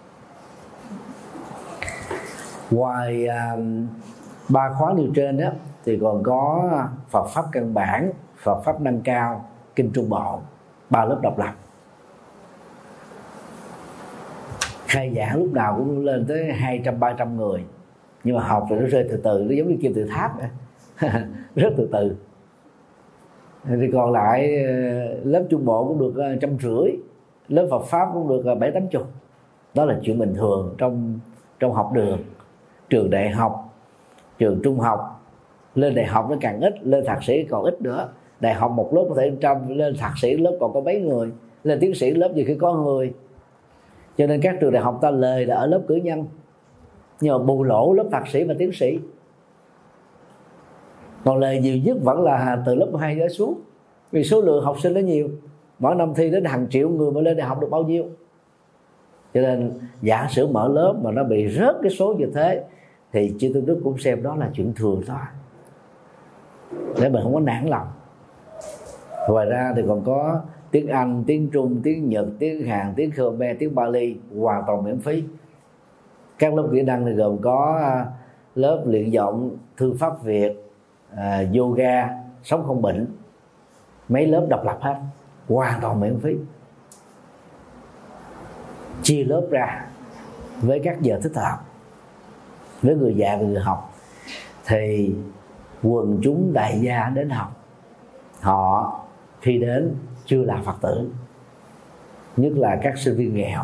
Speaker 2: Ngoài uh, ba khóa nêu trên đó thì còn có Phật pháp căn bản, Phật pháp nâng cao, kinh trung bộ, ba lớp độc lập. Khai giảng lúc nào cũng lên tới hai trăm ba trăm người, nhưng mà học thì nó rơi từ từ, nó giống như kim tự tháp vậy. Rất từ từ. Thì còn lại lớp trung bộ cũng được trăm rưỡi, lớp Phật pháp cũng được bảy tám chục. Đó là chuyện bình thường trong trong học đường. Trường đại học, trường trung học, lên đại học nó càng ít, lên thạc sĩ còn ít nữa. Đại học một lớp có thể trăm, lên thạc sĩ lớp còn có mấy người, lên tiến sĩ lớp nhiều khi có người. Cho nên các trường đại học ta lời là ở lớp cử nhân, nhưng mà bù lỗ lớp thạc sĩ và tiến sĩ. Còn lời nhiều nhất vẫn là từ lớp hai trở xuống, vì số lượng học sinh nó nhiều, mỗi năm thi đến hàng triệu người mà lên đại học được bao nhiêu. Cho nên giả sử mở lớp mà nó bị rớt cái số như thế thì chư tôn đức cũng xem đó là chuyện thường thôi, để mình không có nản lòng. Ngoài ra thì còn có tiếng Anh, tiếng Trung, tiếng Nhật, tiếng Hàn, tiếng Khmer, tiếng Bali hoàn toàn miễn phí. Các lớp kỹ năng thì gồm có lớp luyện giọng, thư pháp Việt, à, yoga, sống không bệnh, mấy lớp độc lập hết, hoàn toàn miễn phí. Chia lớp ra với các giờ thích hợp với người dạy và người học, thì quần chúng đại gia đến học, họ khi đến chưa là Phật tử, nhất là các sinh viên nghèo,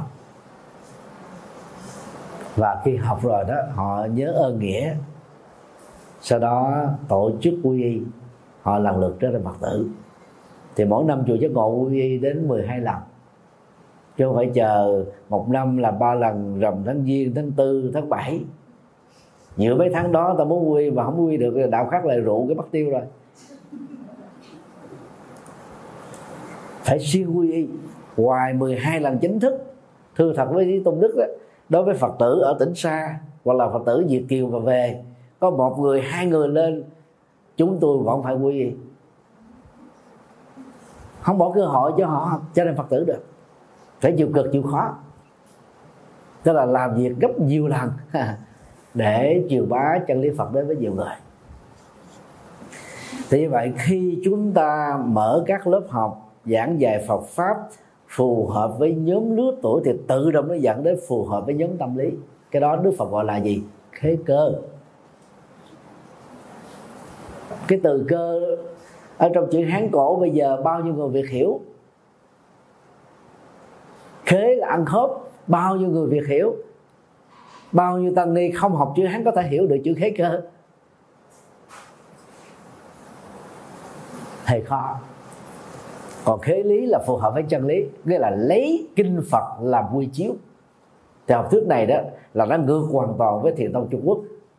Speaker 2: và khi học rồi đó họ nhớ ơn nghĩa, sau đó tổ chức quy y, họ lần lượt trở thành Phật tử. Thì mỗi năm chùa Giác Ngộ quy y đến mười hai lần, chứ không phải chờ một năm là ba lần, rằm tháng Giêng, tháng Tư, tháng Bảy. Nhiều mấy tháng đó ta muốn quy mà không quy được, đạo khác lại rượu cái bắt tiêu rồi. Phải siêng quy y. Ngoài mười hai lần chính thức, thưa thật với Lý Tôn Đức đó, đối với Phật tử ở tỉnh xa hoặc là Phật tử Việt kiều và về, có một người, hai người lên, chúng tôi vẫn phải quy y, không bỏ cơ hội cho họ trở thành Phật tử được. Phải chịu cực chịu khó, tức là làm việc gấp nhiều lần để truyền bá chân lý Phật đến với nhiều người. Thì như vậy, khi chúng ta mở các lớp học giảng dạy Phật pháp phù hợp với nhóm lứa tuổi, thì tự động nó dẫn đến phù hợp với nhóm tâm lý. Cái đó Đức Phật gọi là gì? Khế cơ. Cái từ cơ ở trong chữ Hán cổ bây giờ bao nhiêu người Việt hiểu? Khế là ăn khớp, bao nhiêu người Việt hiểu? Bao nhiêu tăng ni không học chữ Hán có thể hiểu được chữ khế cơ? Thầy khó. Còn khế lý là phù hợp với chân lý, nghĩa là lấy kinh Phật làm quy chiếu. Thì học thuyết này đó là nó ngược hoàn toàn với Thiền tông Trung Quốc.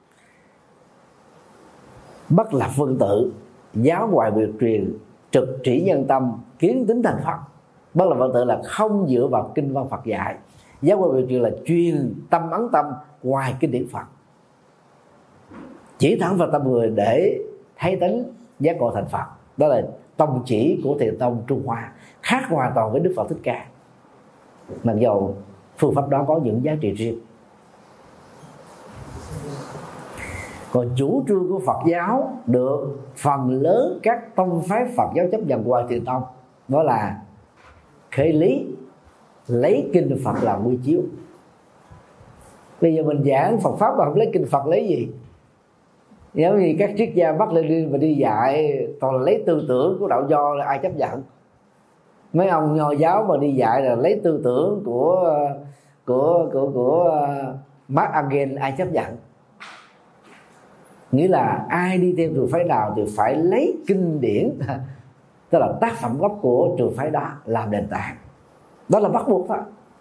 Speaker 2: Bất lập phương tự, giáo ngoại biệt truyền, trực chỉ nhân tâm, kiến tính thành Phật. Bất lập phương tự là không dựa vào kinh văn Phật dạy. Giáo ngoại biệt truyền là truyền tâm ấn tâm ngoài kinh điển Phật, chỉ thẳng vào tâm người để thấy tính giác ngộ thành Phật. Đó là tông chỉ của Thiền tông Trung Hoa, khác hoàn toàn với Đức Phật Thích Ca, mặc dù phương pháp đó có những giá trị riêng. Còn chủ trương của Phật giáo được phần lớn các tông phái Phật giáo chấp nhận ngoài Thiền tông, đó là khế lý, lấy kinh Phật làm quy chiếu. Bây giờ mình giảng Phật pháp mà không lấy kinh Phật lấy gì? Giống như các triết gia Mác Lênin mà đi dạy toàn là lấy tư tưởng của đạo do, là ai chấp nhận? Mấy ông nho giáo mà đi dạy là lấy tư tưởng của của của của Marx Engels, ai chấp nhận? Nghĩa là ai đi theo trường phái nào thì phải lấy kinh điển, tức là tác phẩm gốc của trường phái đó làm nền tảng. Đó là bắt buộc thôi.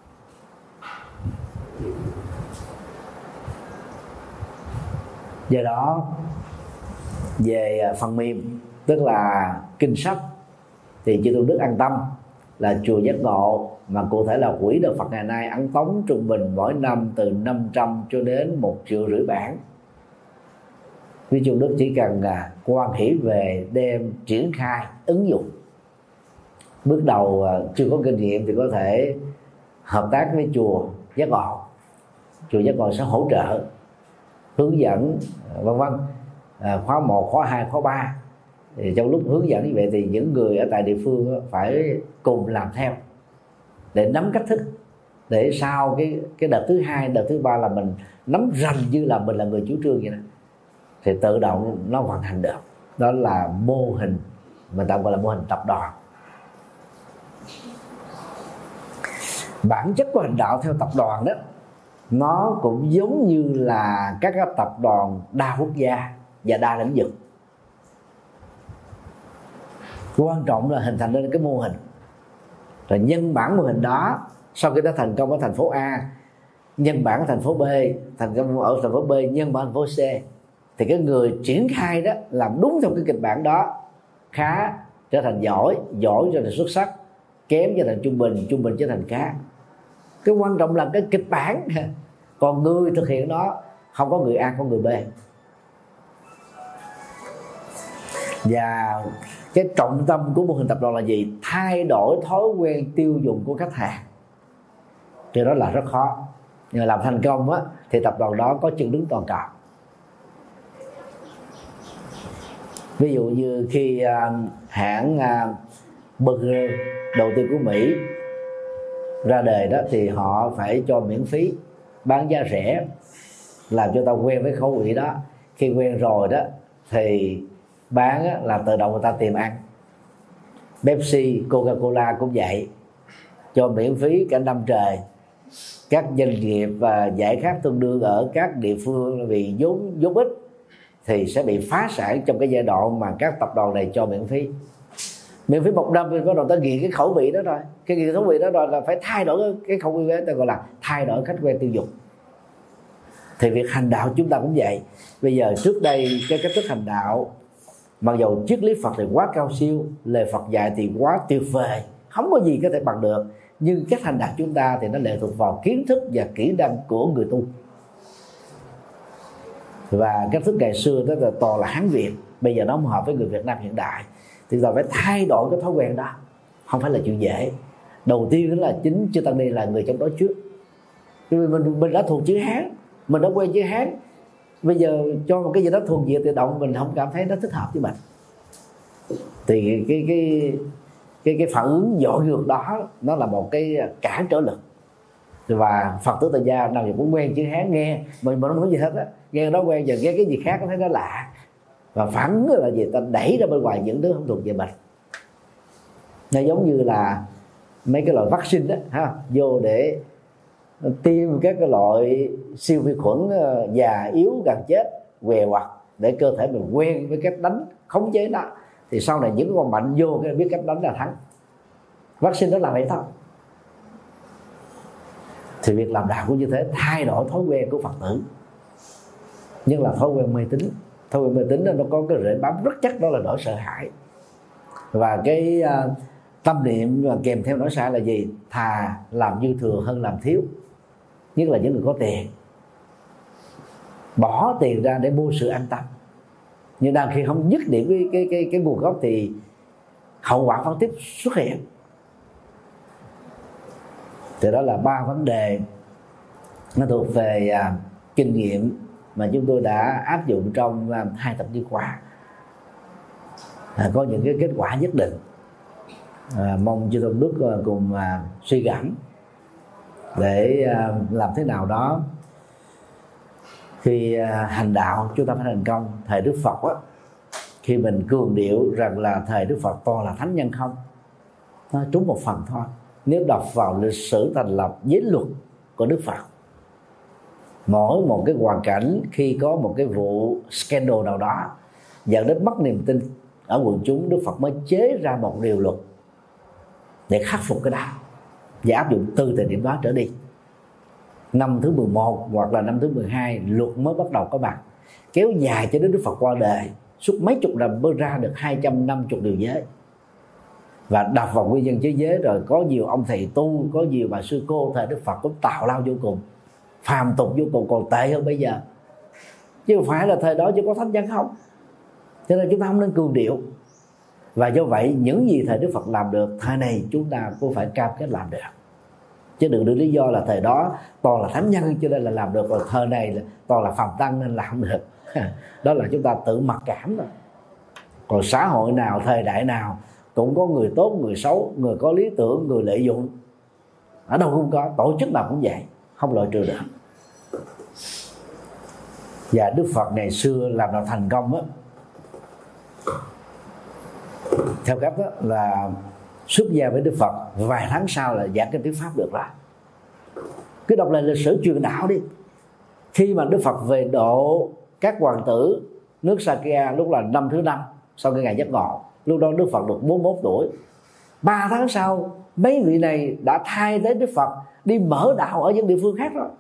Speaker 2: Do đó về phần mềm, tức là kinh sách, thì chư Tôn Đức an tâm là chùa Giác Ngộ, mà cụ thể là quỹ Đạo Phật ngày nay ấn tống trung bình mỗi năm từ năm trăm cho đến một triệu rưỡi bản. Quý Tôn Đức chỉ cần là quan hỷ về đem triển khai ứng dụng. Bước đầu chưa có kinh nghiệm thì có thể hợp tác với chùa Giác Ngộ. Chùa Giác Ngộ sẽ hỗ trợ, hướng dẫn vân vân, à, khóa một, khóa hai, khóa ba. Thì trong lúc hướng dẫn như vậy thì những người ở tại địa phương phải cùng làm theo để nắm cách thức, để sau cái cái đợt thứ hai, đợt thứ ba là mình nắm rành như là mình là người chủ trương vậy đó, thì tự động nó vận hành được. Đó là mô hình mình tạm gọi là mô hình tập đoàn. Bản chất của hành đạo theo tập đoàn đó, nó cũng giống như là các cái tập đoàn đa quốc gia và đa lĩnh vực. Quan trọng là hình thành nên cái mô hình, rồi nhân bản mô hình đó sau khi đã thành công ở thành phố A, nhân bản ở thành phố B, thành công ở thành phố B, nhân bản ở thành phố C, thì cái người triển khai đó làm đúng theo cái kịch bản đó, khá trở thành giỏi, giỏi trở thành xuất sắc, kém trở thành trung bình, trung bình trở thành khá. Cái quan trọng là cái kịch bản, còn người thực hiện đó không có người A, có người B. Và Cái trọng tâm của mô hình tập đoàn là gì? Thay đổi thói quen tiêu dùng của khách hàng. Thì đó là rất khó. Nhưng làm thành công á, thì tập đoàn đó có chân đứng toàn cầu. Ví dụ như khi uh, hãng uh, burger đầu tiên của Mỹ ra đời đó, thì họ phải cho miễn phí, bán giá rẻ, làm cho ta quen với khẩu vị đó. Khi quen rồi đó thì bán á, là tự động người ta tìm ăn. Pepsi, Coca-Cola cũng vậy, cho miễn phí cả năm trời. Các doanh nghiệp và giải khát tương đương ở các địa phương vì vốn vốn ít thì sẽ bị phá sản trong cái giai đoạn mà các tập đoàn này cho miễn phí. Miễn phí một năm thì bắt đầu ta nghiện cái khẩu vị đó rồi. Cái nghiện khẩu vị đó rồi là phải thay đổi cái khẩu vị đó, ta gọi là thay đổi khách quen tiêu dùng. Thì việc hành đạo chúng ta cũng vậy. Bây giờ trước đây cái cách thức hành đạo, mặc dù triết lý Phật thì quá cao siêu, lời Phật dạy thì quá tuyệt vời, không có gì có thể bằng được, nhưng cách hành đạo chúng ta thì nó lệ thuộc vào kiến thức và kỹ năng của người tu. Và cách thức ngày xưa đó là toàn là Hán Việt, bây giờ nó không hợp với người Việt Nam hiện đại, thìเราphải thay đổi cái thói quen đó, không phải là chuyện dễ. Đầu tiên đó là chính Chư Tăng Ni là người chống đối trước. Vì mình mình đã thuộc chữ Hán, mình đã quen chữ Hán, bây giờ cho một cái gì đó thuần Việt tự động mình không cảm thấy nó thích hợp với mình, thì cái cái cái cái phản ứng dội ngược đó nó là một cái cản trở lực. Và Phật tử tại gia nào cũng quen chữ Hán, nghe mình mà không nói gì hết á, nghe nó quen, giờ nghe cái gì khác nó thấy nó lạ, và phản ứng là gì, ta đẩy ra bên ngoài những thứ không thuộc về mình. Nó giống như là mấy cái loại vaccine đó ha, vô để tiêm các cái loại siêu vi khuẩn già yếu gần chết què quặt để cơ thể mình quen với cách đánh khống chế nó, thì sau này những con mạnh vô cái biết cách đánh là thắng. Vaccine đó là vậy thôi. Thì việc làm đạo cũng như thế, thay đổi thói quen của Phật tử, nhưng là thói quen mê tín. Thói quen mê tín nó có cái rễ bám rất chắc, đó là nỗi sợ hãi. Và cái uh, tâm niệm kèm theo nỗi sợ là gì? Thà làm dư thừa hơn làm thiếu. Nhất là những người có tiền, bỏ tiền ra để mua sự an tâm, nhưng đang khi không dứt điểm cái cái cái cái nguồn gốc thì hậu quả phân tiếp xuất hiện. Thì đó là ba vấn đề nó thuộc về à, kinh nghiệm mà chúng tôi đã áp dụng trong à, hai thập niên qua, à, có những cái kết quả nhất định. À, mong chư Tôn Đức à, cùng à, suy gẫm để à, làm thế nào đó khi à, hành đạo chúng ta phải thành công. Thời Đức Phật á, khi mình cường điệu rằng là thời Đức Phật toàn là thánh nhân không, nó trúng một phần thôi. Nếu đọc vào lịch sử thành lập giới luật của Đức Phật, mỗi một cái hoàn cảnh khi có một cái vụ scandal nào đó dẫn đến mất niềm tin ở quần chúng, Đức Phật mới chế ra một điều luật để khắc phục cái đó và áp dụng từ thời điểm đó trở đi. Năm thứ mười một hoặc là năm thứ mười hai luật mới bắt đầu có mặt, kéo dài cho đến Đức Phật qua đời, suốt mấy chục năm mới ra được hai trăm năm mươi điều giới. Và đọc vào nguyên nhân chế giới rồi, có nhiều ông thầy tu, có nhiều bà sư cô thời Đức Phật cũng tào lao vô cùng, phàm tục vô cùng, còn tệ hơn bây giờ. Chứ không phải là thời đó chỉ có thánh nhân không. Cho nên chúng ta không nên cường điệu. Và do vậy những gì thời Đức Phật làm được, thời này chúng ta cũng phải cam kết làm được. Chứ đừng đưa lý do là thời đó toàn là thánh nhân cho nên là làm được, rồi thời này là toàn là phàm tăng nên làm được. Đó là chúng ta tự mặc cảm thôi. Còn xã hội nào, thời đại nào cũng có người tốt, người xấu, người có lý tưởng, người lợi dụng. Ở đâu cũng có, tổ chức nào cũng vậy, không loại trừ được. Và Đức Phật ngày xưa làm nào thành công á, theo cách đó là xuất gia với Đức Phật, vài tháng sau là giảng cái tiếng Pháp được rồi. Cứ đọc lại lịch sử truyền đạo đi. Khi mà Đức Phật về độ các hoàng tử nước Sakya lúc là năm thứ năm sau cái ngày giác ngộ, lúc đó Đức Phật được bốn mươi mốt tuổi. Ba tháng sau mấy vị này đã thay thế Đức Phật đi mở đạo ở những địa phương khác rồi.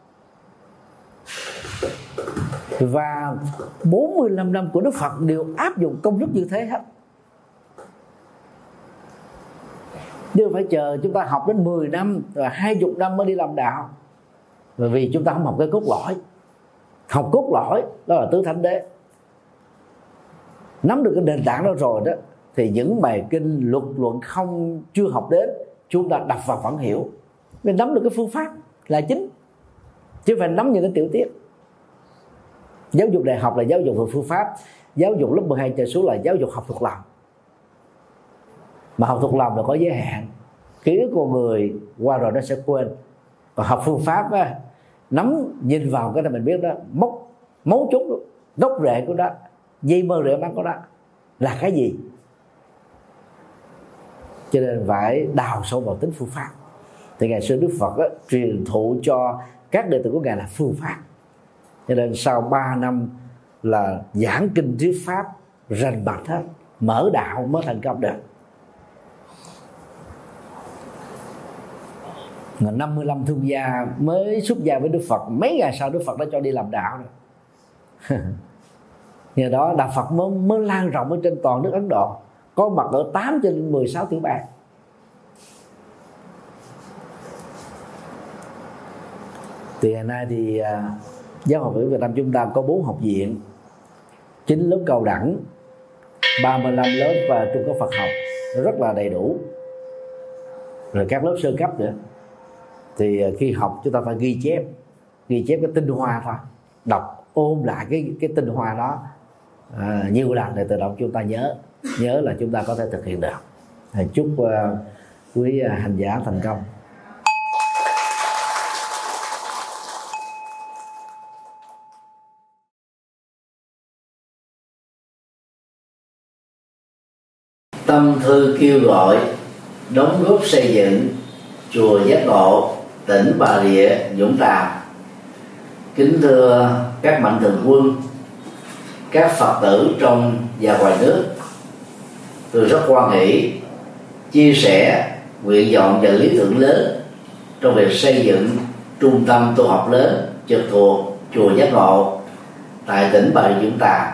Speaker 2: Và bốn mươi lăm năm của Đức Phật đều áp dụng công thức như thế hết. Nhưng phải chờ chúng ta học đến mười năm và hai mươi năm mới đi làm đạo. Bởi vì chúng ta không học cái cốt lõi. Học cốt lõi đó là tứ thánh đế. Nắm được cái nền tảng đó rồi đó thì những bài kinh luật luận không chưa học đến chúng ta đọc vào vẫn hiểu, nên nắm được cái phương pháp là chính, chứ phải nắm những cái tiểu tiết. Giáo dục đại học là giáo dục về phương pháp, giáo dục lớp mười hai trở xuống là giáo dục học thuộc lòng. Mà học thuộc lòng là có giới hạn, ký ức con người qua rồi nó sẽ quên. Còn học phương pháp á, nắm nhìn vào cái này mình biết đó, mốc mấu chốt, gốc rễ của đó, dây mơ rễ mắt của đó là cái gì. Cho nên phải đào sâu vào tính phương pháp. Thì ngày xưa Đức Phật á, truyền thụ cho các đệ tử của Ngài là phương pháp. Cho nên sau ba năm là giảng kinh thuyết pháp rành mạch hết, mở đạo mới thành công được. năm mươi lăm thương gia mới xuất gia với Đức Phật, mấy ngày sau Đức Phật đã cho đi làm đạo rồi. Nhờ đó đạo Phật mới, mới lan rộng ở trên toàn nước Ấn Độ, có mặt ở tám trên mười sáu tiểu bang. Thì hiện nay thì uh, Giáo hội Phật giáo Việt Nam chúng ta có bốn học viện, chín lớp cao đẳng, ba mươi lăm lớp và trung cấp Phật học, rất là đầy đủ. Rồi các lớp sơ cấp nữa. Thì uh, khi học chúng ta phải ghi chép, ghi chép cái tinh hoa thôi, đọc ôm lại cái cái tinh hoa đó à, nhiều lần để tự động chúng ta nhớ, nhớ là chúng ta có thể thực hiện được. Thì chúc uh, quý uh, hành giả thành công. Tâm thư kêu gọi đóng góp xây dựng chùa Giác Ngộ, tỉnh Bà Rịa, Vũng Tàu. Kính thưa các mạnh thường quân, các Phật tử trong và ngoài nước, tôi rất hoan hỷ chia sẻ nguyện vọng và lý tưởng lớn trong việc xây dựng trung tâm tu học lớn trực thuộc chùa Giác Ngộ tại tỉnh Bà Rịa Vũng Tàu.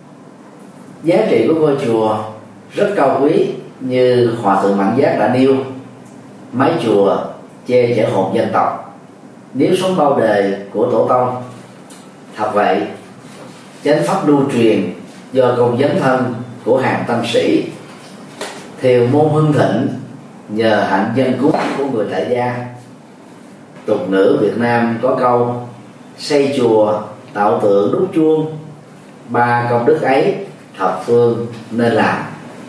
Speaker 2: Giá trị của ngôi chùa rất cao quý như Hòa thượng Mạnh Giác đã nêu: mái chùa che chở hồn dân tộc, nếp sống bao đời của tổ tông. Thật vậy, chánh pháp lưu truyền do công dấn thân của hàng tăng sĩ, thiều môn hưng thịnh nhờ hạnh dân cúng của người tại gia. Tục ngữ Việt Nam có câu: xây chùa, tạo tượng, đúc chuông, ba công đức ấy thập phương nên làm.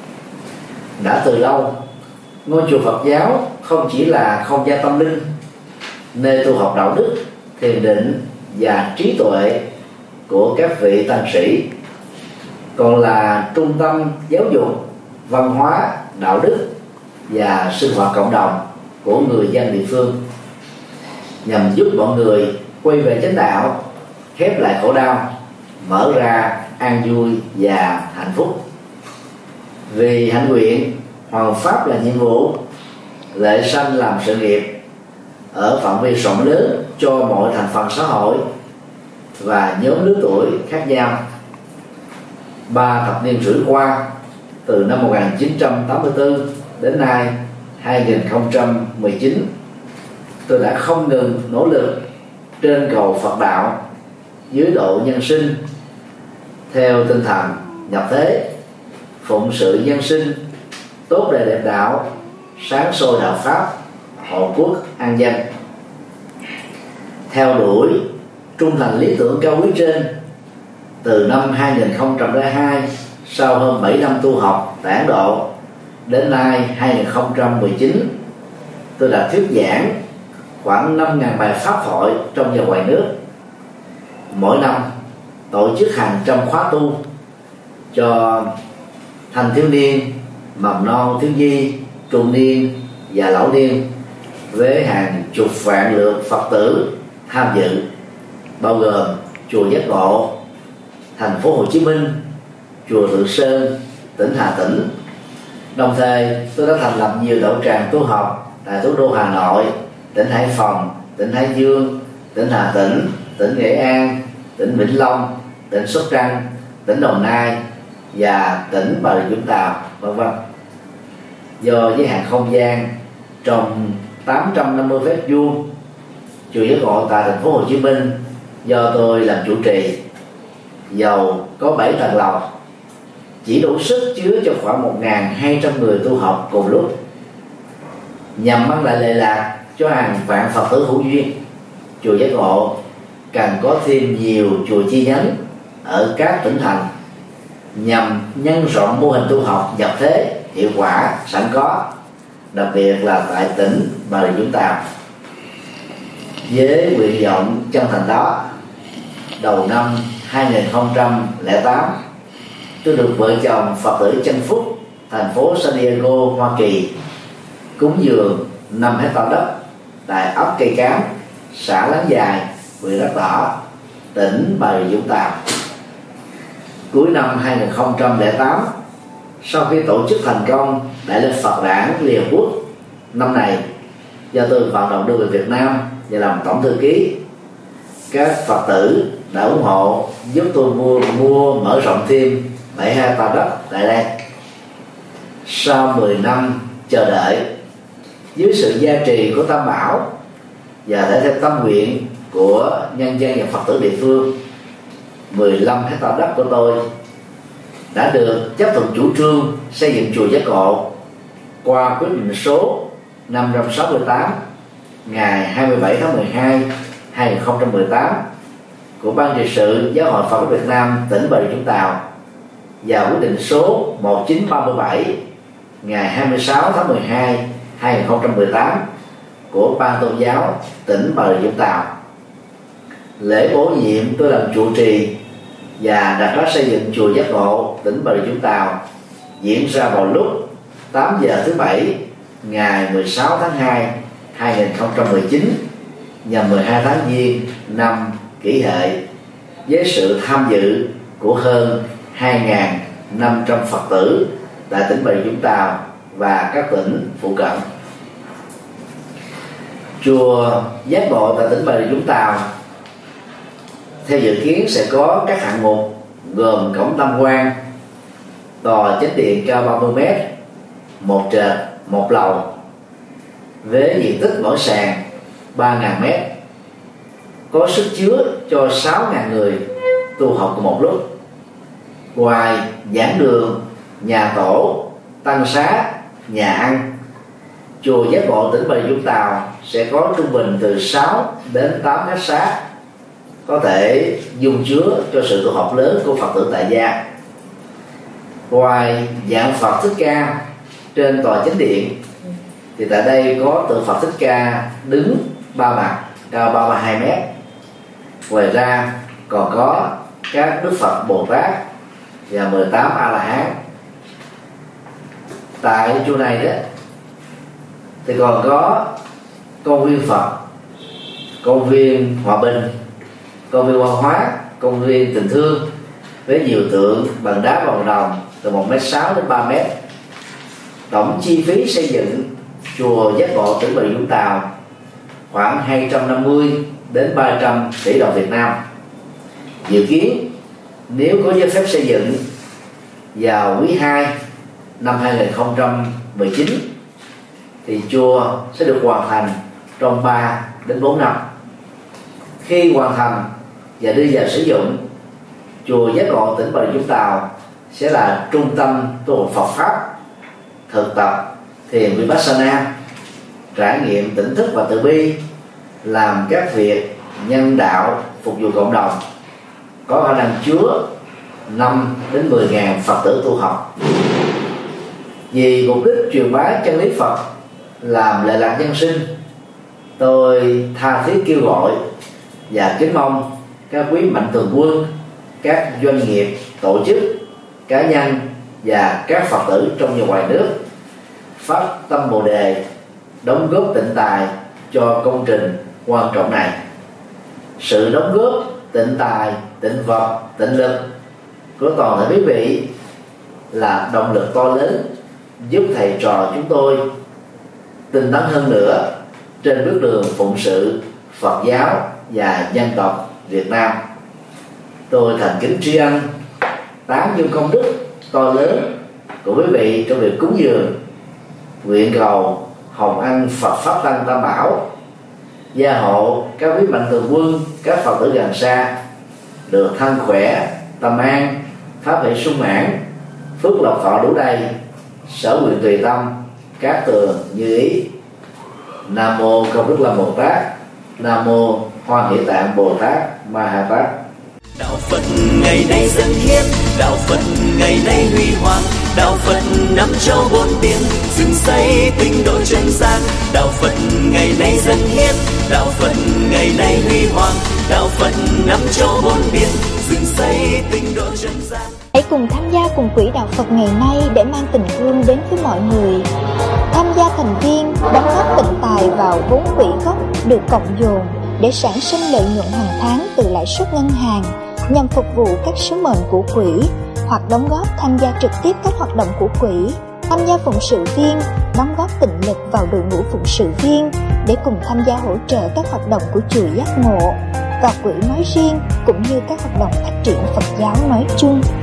Speaker 2: Đã từ lâu, ngôi chùa Phật giáo không chỉ là không gian tâm linh, nơi tu học đạo đức, thiền định và trí tuệ của các vị tăng sĩ, còn là trung tâm giáo dục, văn hóa, đạo đức và sinh hoạt cộng đồng của người dân địa phương, nhằm giúp mọi người quay về chánh đạo, khép lại khổ đau, mở ra an vui và hạnh phúc. Vì hạnh nguyện hoàn pháp là nhiệm vụ, lệ sanh làm sự nghiệp ở phạm vi rộng lớn cho mọi thành phần xã hội và nhóm lứa tuổi khác nhau. Ba thập niên rưỡi qua, từ năm một nghìn chín trăm tám mươi tư đến nay hai nghìn không trăm mười chín, tôi đã không ngừng nỗ lực trên cầu Phật đạo dưới độ nhân sinh theo tinh thần nhập thế, phụng sự nhân sinh, tốt đời đẹp đạo, sáng soi đạo pháp, hộ quốc an dân. Theo đuổi trung thành lý tưởng cao quý trên, từ năm hai nghìn không trăm lẻ hai, sau hơn bảy năm tu học tại Ấn Độ, đến nay hai nghìn không trăm mười chín, tôi đã thuyết giảng khoảng năm nghìn bài pháp thoại trong và ngoài nước. Mỗi năm tổ chức hàng trăm khóa tu cho thanh thiếu niên, mầm non, thiếu nhi, trung niên và lão niên, với hàng chục vạn lượt Phật tử tham dự, bao gồm chùa Giác Ngộ, thành phố Hồ Chí Minh, chùa Thượng Sơn, tỉnh Hà Tĩnh. Đồng thời tôi đã thành lập nhiều đạo tràng tu học tại thủ đô Hà Nội, tỉnh Hải Phòng, tỉnh Hải Dương, tỉnh Hà Tĩnh, tỉnh Nghệ An, tỉnh Vĩnh Long, tỉnh Sóc Trăng, tỉnh Đồng Nai và tỉnh Bà Rịa Vũng Tàu, vân vân. Do giới hạn không gian trong tám trăm năm mươi mét vuông, chùa Giác Ngộ tại thành phố Hồ Chí Minh do tôi làm chủ trì, dầu có bảy tầng lầu, chỉ đủ sức chứa cho khoảng một nghìn hai trăm người tu học cùng lúc, nhằm mang lại lệ lạc cho hàng vạn Phật tử hữu duyên. Chùa Giác Ngộ cần có thêm nhiều chùa chi nhánh ở các tỉnh thành nhằm nhân rộng mô hình tu học nhập thế hiệu quả sẵn có, đặc biệt là tại tỉnh Bà Rịa Vũng Tàu. Với nguyện vọng chân thành đó, đầu năm hai nghìn không trăm lẻ tám, tôi được vợ chồng Phật tử Chân Phúc thành phố San Diego, Hoa Kỳ cúng dường năm hectare đất tại ấp Cây Cám, xã Láng Dài, huyện Đất Đỏ, tỉnh Bà Rịa Vũng Tàu. Cuối năm hai nghìn không trăm lẻ tám, sau khi tổ chức thành công Đại lễ Phật đản Liên Hợp Quốc năm này, do tôi vận động đưa về Việt Nam và làm tổng thư ký, các Phật tử đã ủng hộ giúp tôi mua mua mở rộng thêm bảy hectare đất tại đây. Sau mười năm chờ đợi, dưới sự gia trì của Tam Bảo và thể theo tâm nguyện của nhân dân và Phật tử địa phương, mười lăm hectare đất của tôi đã được chấp thuận chủ trương xây dựng chùa Giác Ngộ qua quyết định số năm trăm sáu mươi tám ngày hai mươi bảy tháng mười hai năm hai nghìn không trăm mười tám của Ban trị sự Giáo hội Phật giáo Việt Nam tỉnh Bà Rịa Vũng Tàu và quyết định số một nghìn chín trăm ba mươi bảy ngày hai mươi sáu tháng mười hai năm hai nghìn không trăm mười tám của Ban tôn giáo tỉnh Bà Rịa Vũng Tàu. Lễ bổ nhiệm tôi làm trụ trì và đặt bát xây dựng chùa Giác Ngộ tỉnh Bà Rịa Vũng Tàu diễn ra vào lúc tám giờ thứ bảy ngày mười sáu tháng hai năm hai nghìn không trăm mười chín nhằm mười hai tháng Giêng năm Kỷ Hợi, với sự tham dự của hơn hai nghìn năm trăm Phật tử tại tỉnh Bà Rịa Vũng Tàu và các tỉnh phụ cận. Chùa Giác Ngộ tại tỉnh Bà Rịa Vũng Tàu theo dự kiến sẽ có các hạng mục gồm cổng tam quan, tòa chánh điện cao ba mươi mét, một trệt một lầu với diện tích mỗi sàn ba nghìn mét, có sức chứa cho sáu nghìn người tu học cùng một lúc. Ngoài giảng đường, nhà tổ, tăng xá, nhà ăn, chùa Giác Ngộ tỉnh Bà Rịa Vũng Tàu sẽ có trung bình từ sáu đến tám khách xá, có thể dung chứa cho sự tu học lớn của Phật tử tại gia. Ngoài dạng Phật Thích Ca trên tòa chánh điện thì tại đây có tượng Phật Thích Ca đứng ba mặt cao ba mươi hai mét. Ngoài ra còn có các Đức Phật Bồ Tát và mười tám A La Hán. Tại chùa này đó thì còn có công viên Phật, công viên Hòa Bình, công viên văn hóa, công viên tình thương với nhiều tượng bằng đá bằng đồng từ một mét sáu đến ba mét. Tổng chi phí xây dựng chùa Giác Ngộ tỉnh Bà Rịa Vũng Tàu khoảng hai trăm năm mươi đến ba trăm tỷ đồng Việt Nam. Dự kiến nếu có giấy phép xây dựng vào quý hai năm hai nghìn không trăm mười chín thì chùa sẽ được hoàn thành trong ba đến bốn năm. Khi hoàn thành và đưa vào sử dụng, chùa Giác Ngộ tỉnh Bà Rịa Vũng Tàu sẽ là trung tâm tu học Phật pháp, thực tập thiền Vipassana, trải nghiệm tỉnh thức và từ bi, làm các việc nhân đạo phục vụ cộng đồng, có khả năng chứa năm đến mười ngàn Phật tử tu học. Vì mục đích truyền bá chân lý Phật, làm lệ lạc nhân sinh, tôi tha thiết kêu gọi và kính mong các quý mạnh thường quân, các doanh nghiệp, tổ chức, cá nhân và các Phật tử trong và ngoài nước phát tâm Bồ đề, đóng góp tịnh tài cho công trình quan trọng này. Sự đóng góp tịnh tài, tịnh vật, tịnh lực của toàn thể quý vị là động lực to lớn giúp thầy trò chúng tôi tinh tấn hơn nữa trên bước đường phụng sự Phật giáo và dân tộc Việt Nam. Tôi thành kính tri ân tán dương công đức to lớn của quý vị trong việc cúng dường, nguyện cầu hồng ân Phật pháp tăng Tam Bảo gia hộ các quý mạnh thường quân, các Phật tử gần xa được thân khỏe, tâm an, pháp hệ sung mãn, phước lộc thọ đủ đầy, sở nguyện tùy tâm, cát tường như ý. Nam mô Công Đức Lâm Bồ Tát. Nam mô Hoa Nghĩa Tạng Bồ Tát Ma Ha Tát.
Speaker 1: Đạo Phật ngày nay dân hiến, đạo Phật ngày nay huy hoàng, đạo Phật năm châu bốn biển, dựng xây tinh độ chân gian. Đạo Phật ngày nay dân hiến, đạo Phật ngày nay huy hoàng, đạo Phật năm châu bốn biển, dựng xây tinh độ chân gian.
Speaker 3: Hãy cùng tham gia cùng quỹ đạo Phật ngày nay để mang tình thương đến với mọi người. Tham gia thành viên, đóng góp tịnh tài vào vốn quỹ gốc được cộng dồn để sản sinh lợi nhuận hàng tháng từ lãi suất ngân hàng nhằm phục vụ các sứ mệnh của quỹ, hoặc đóng góp tham gia trực tiếp các hoạt động của quỹ, tham gia phụng sự viên, đóng góp tịnh lực vào đội ngũ phụng sự viên để cùng tham gia hỗ trợ các hoạt động của chùa Giác Ngộ và quỹ nói riêng, cũng như các hoạt động phát triển Phật giáo nói chung.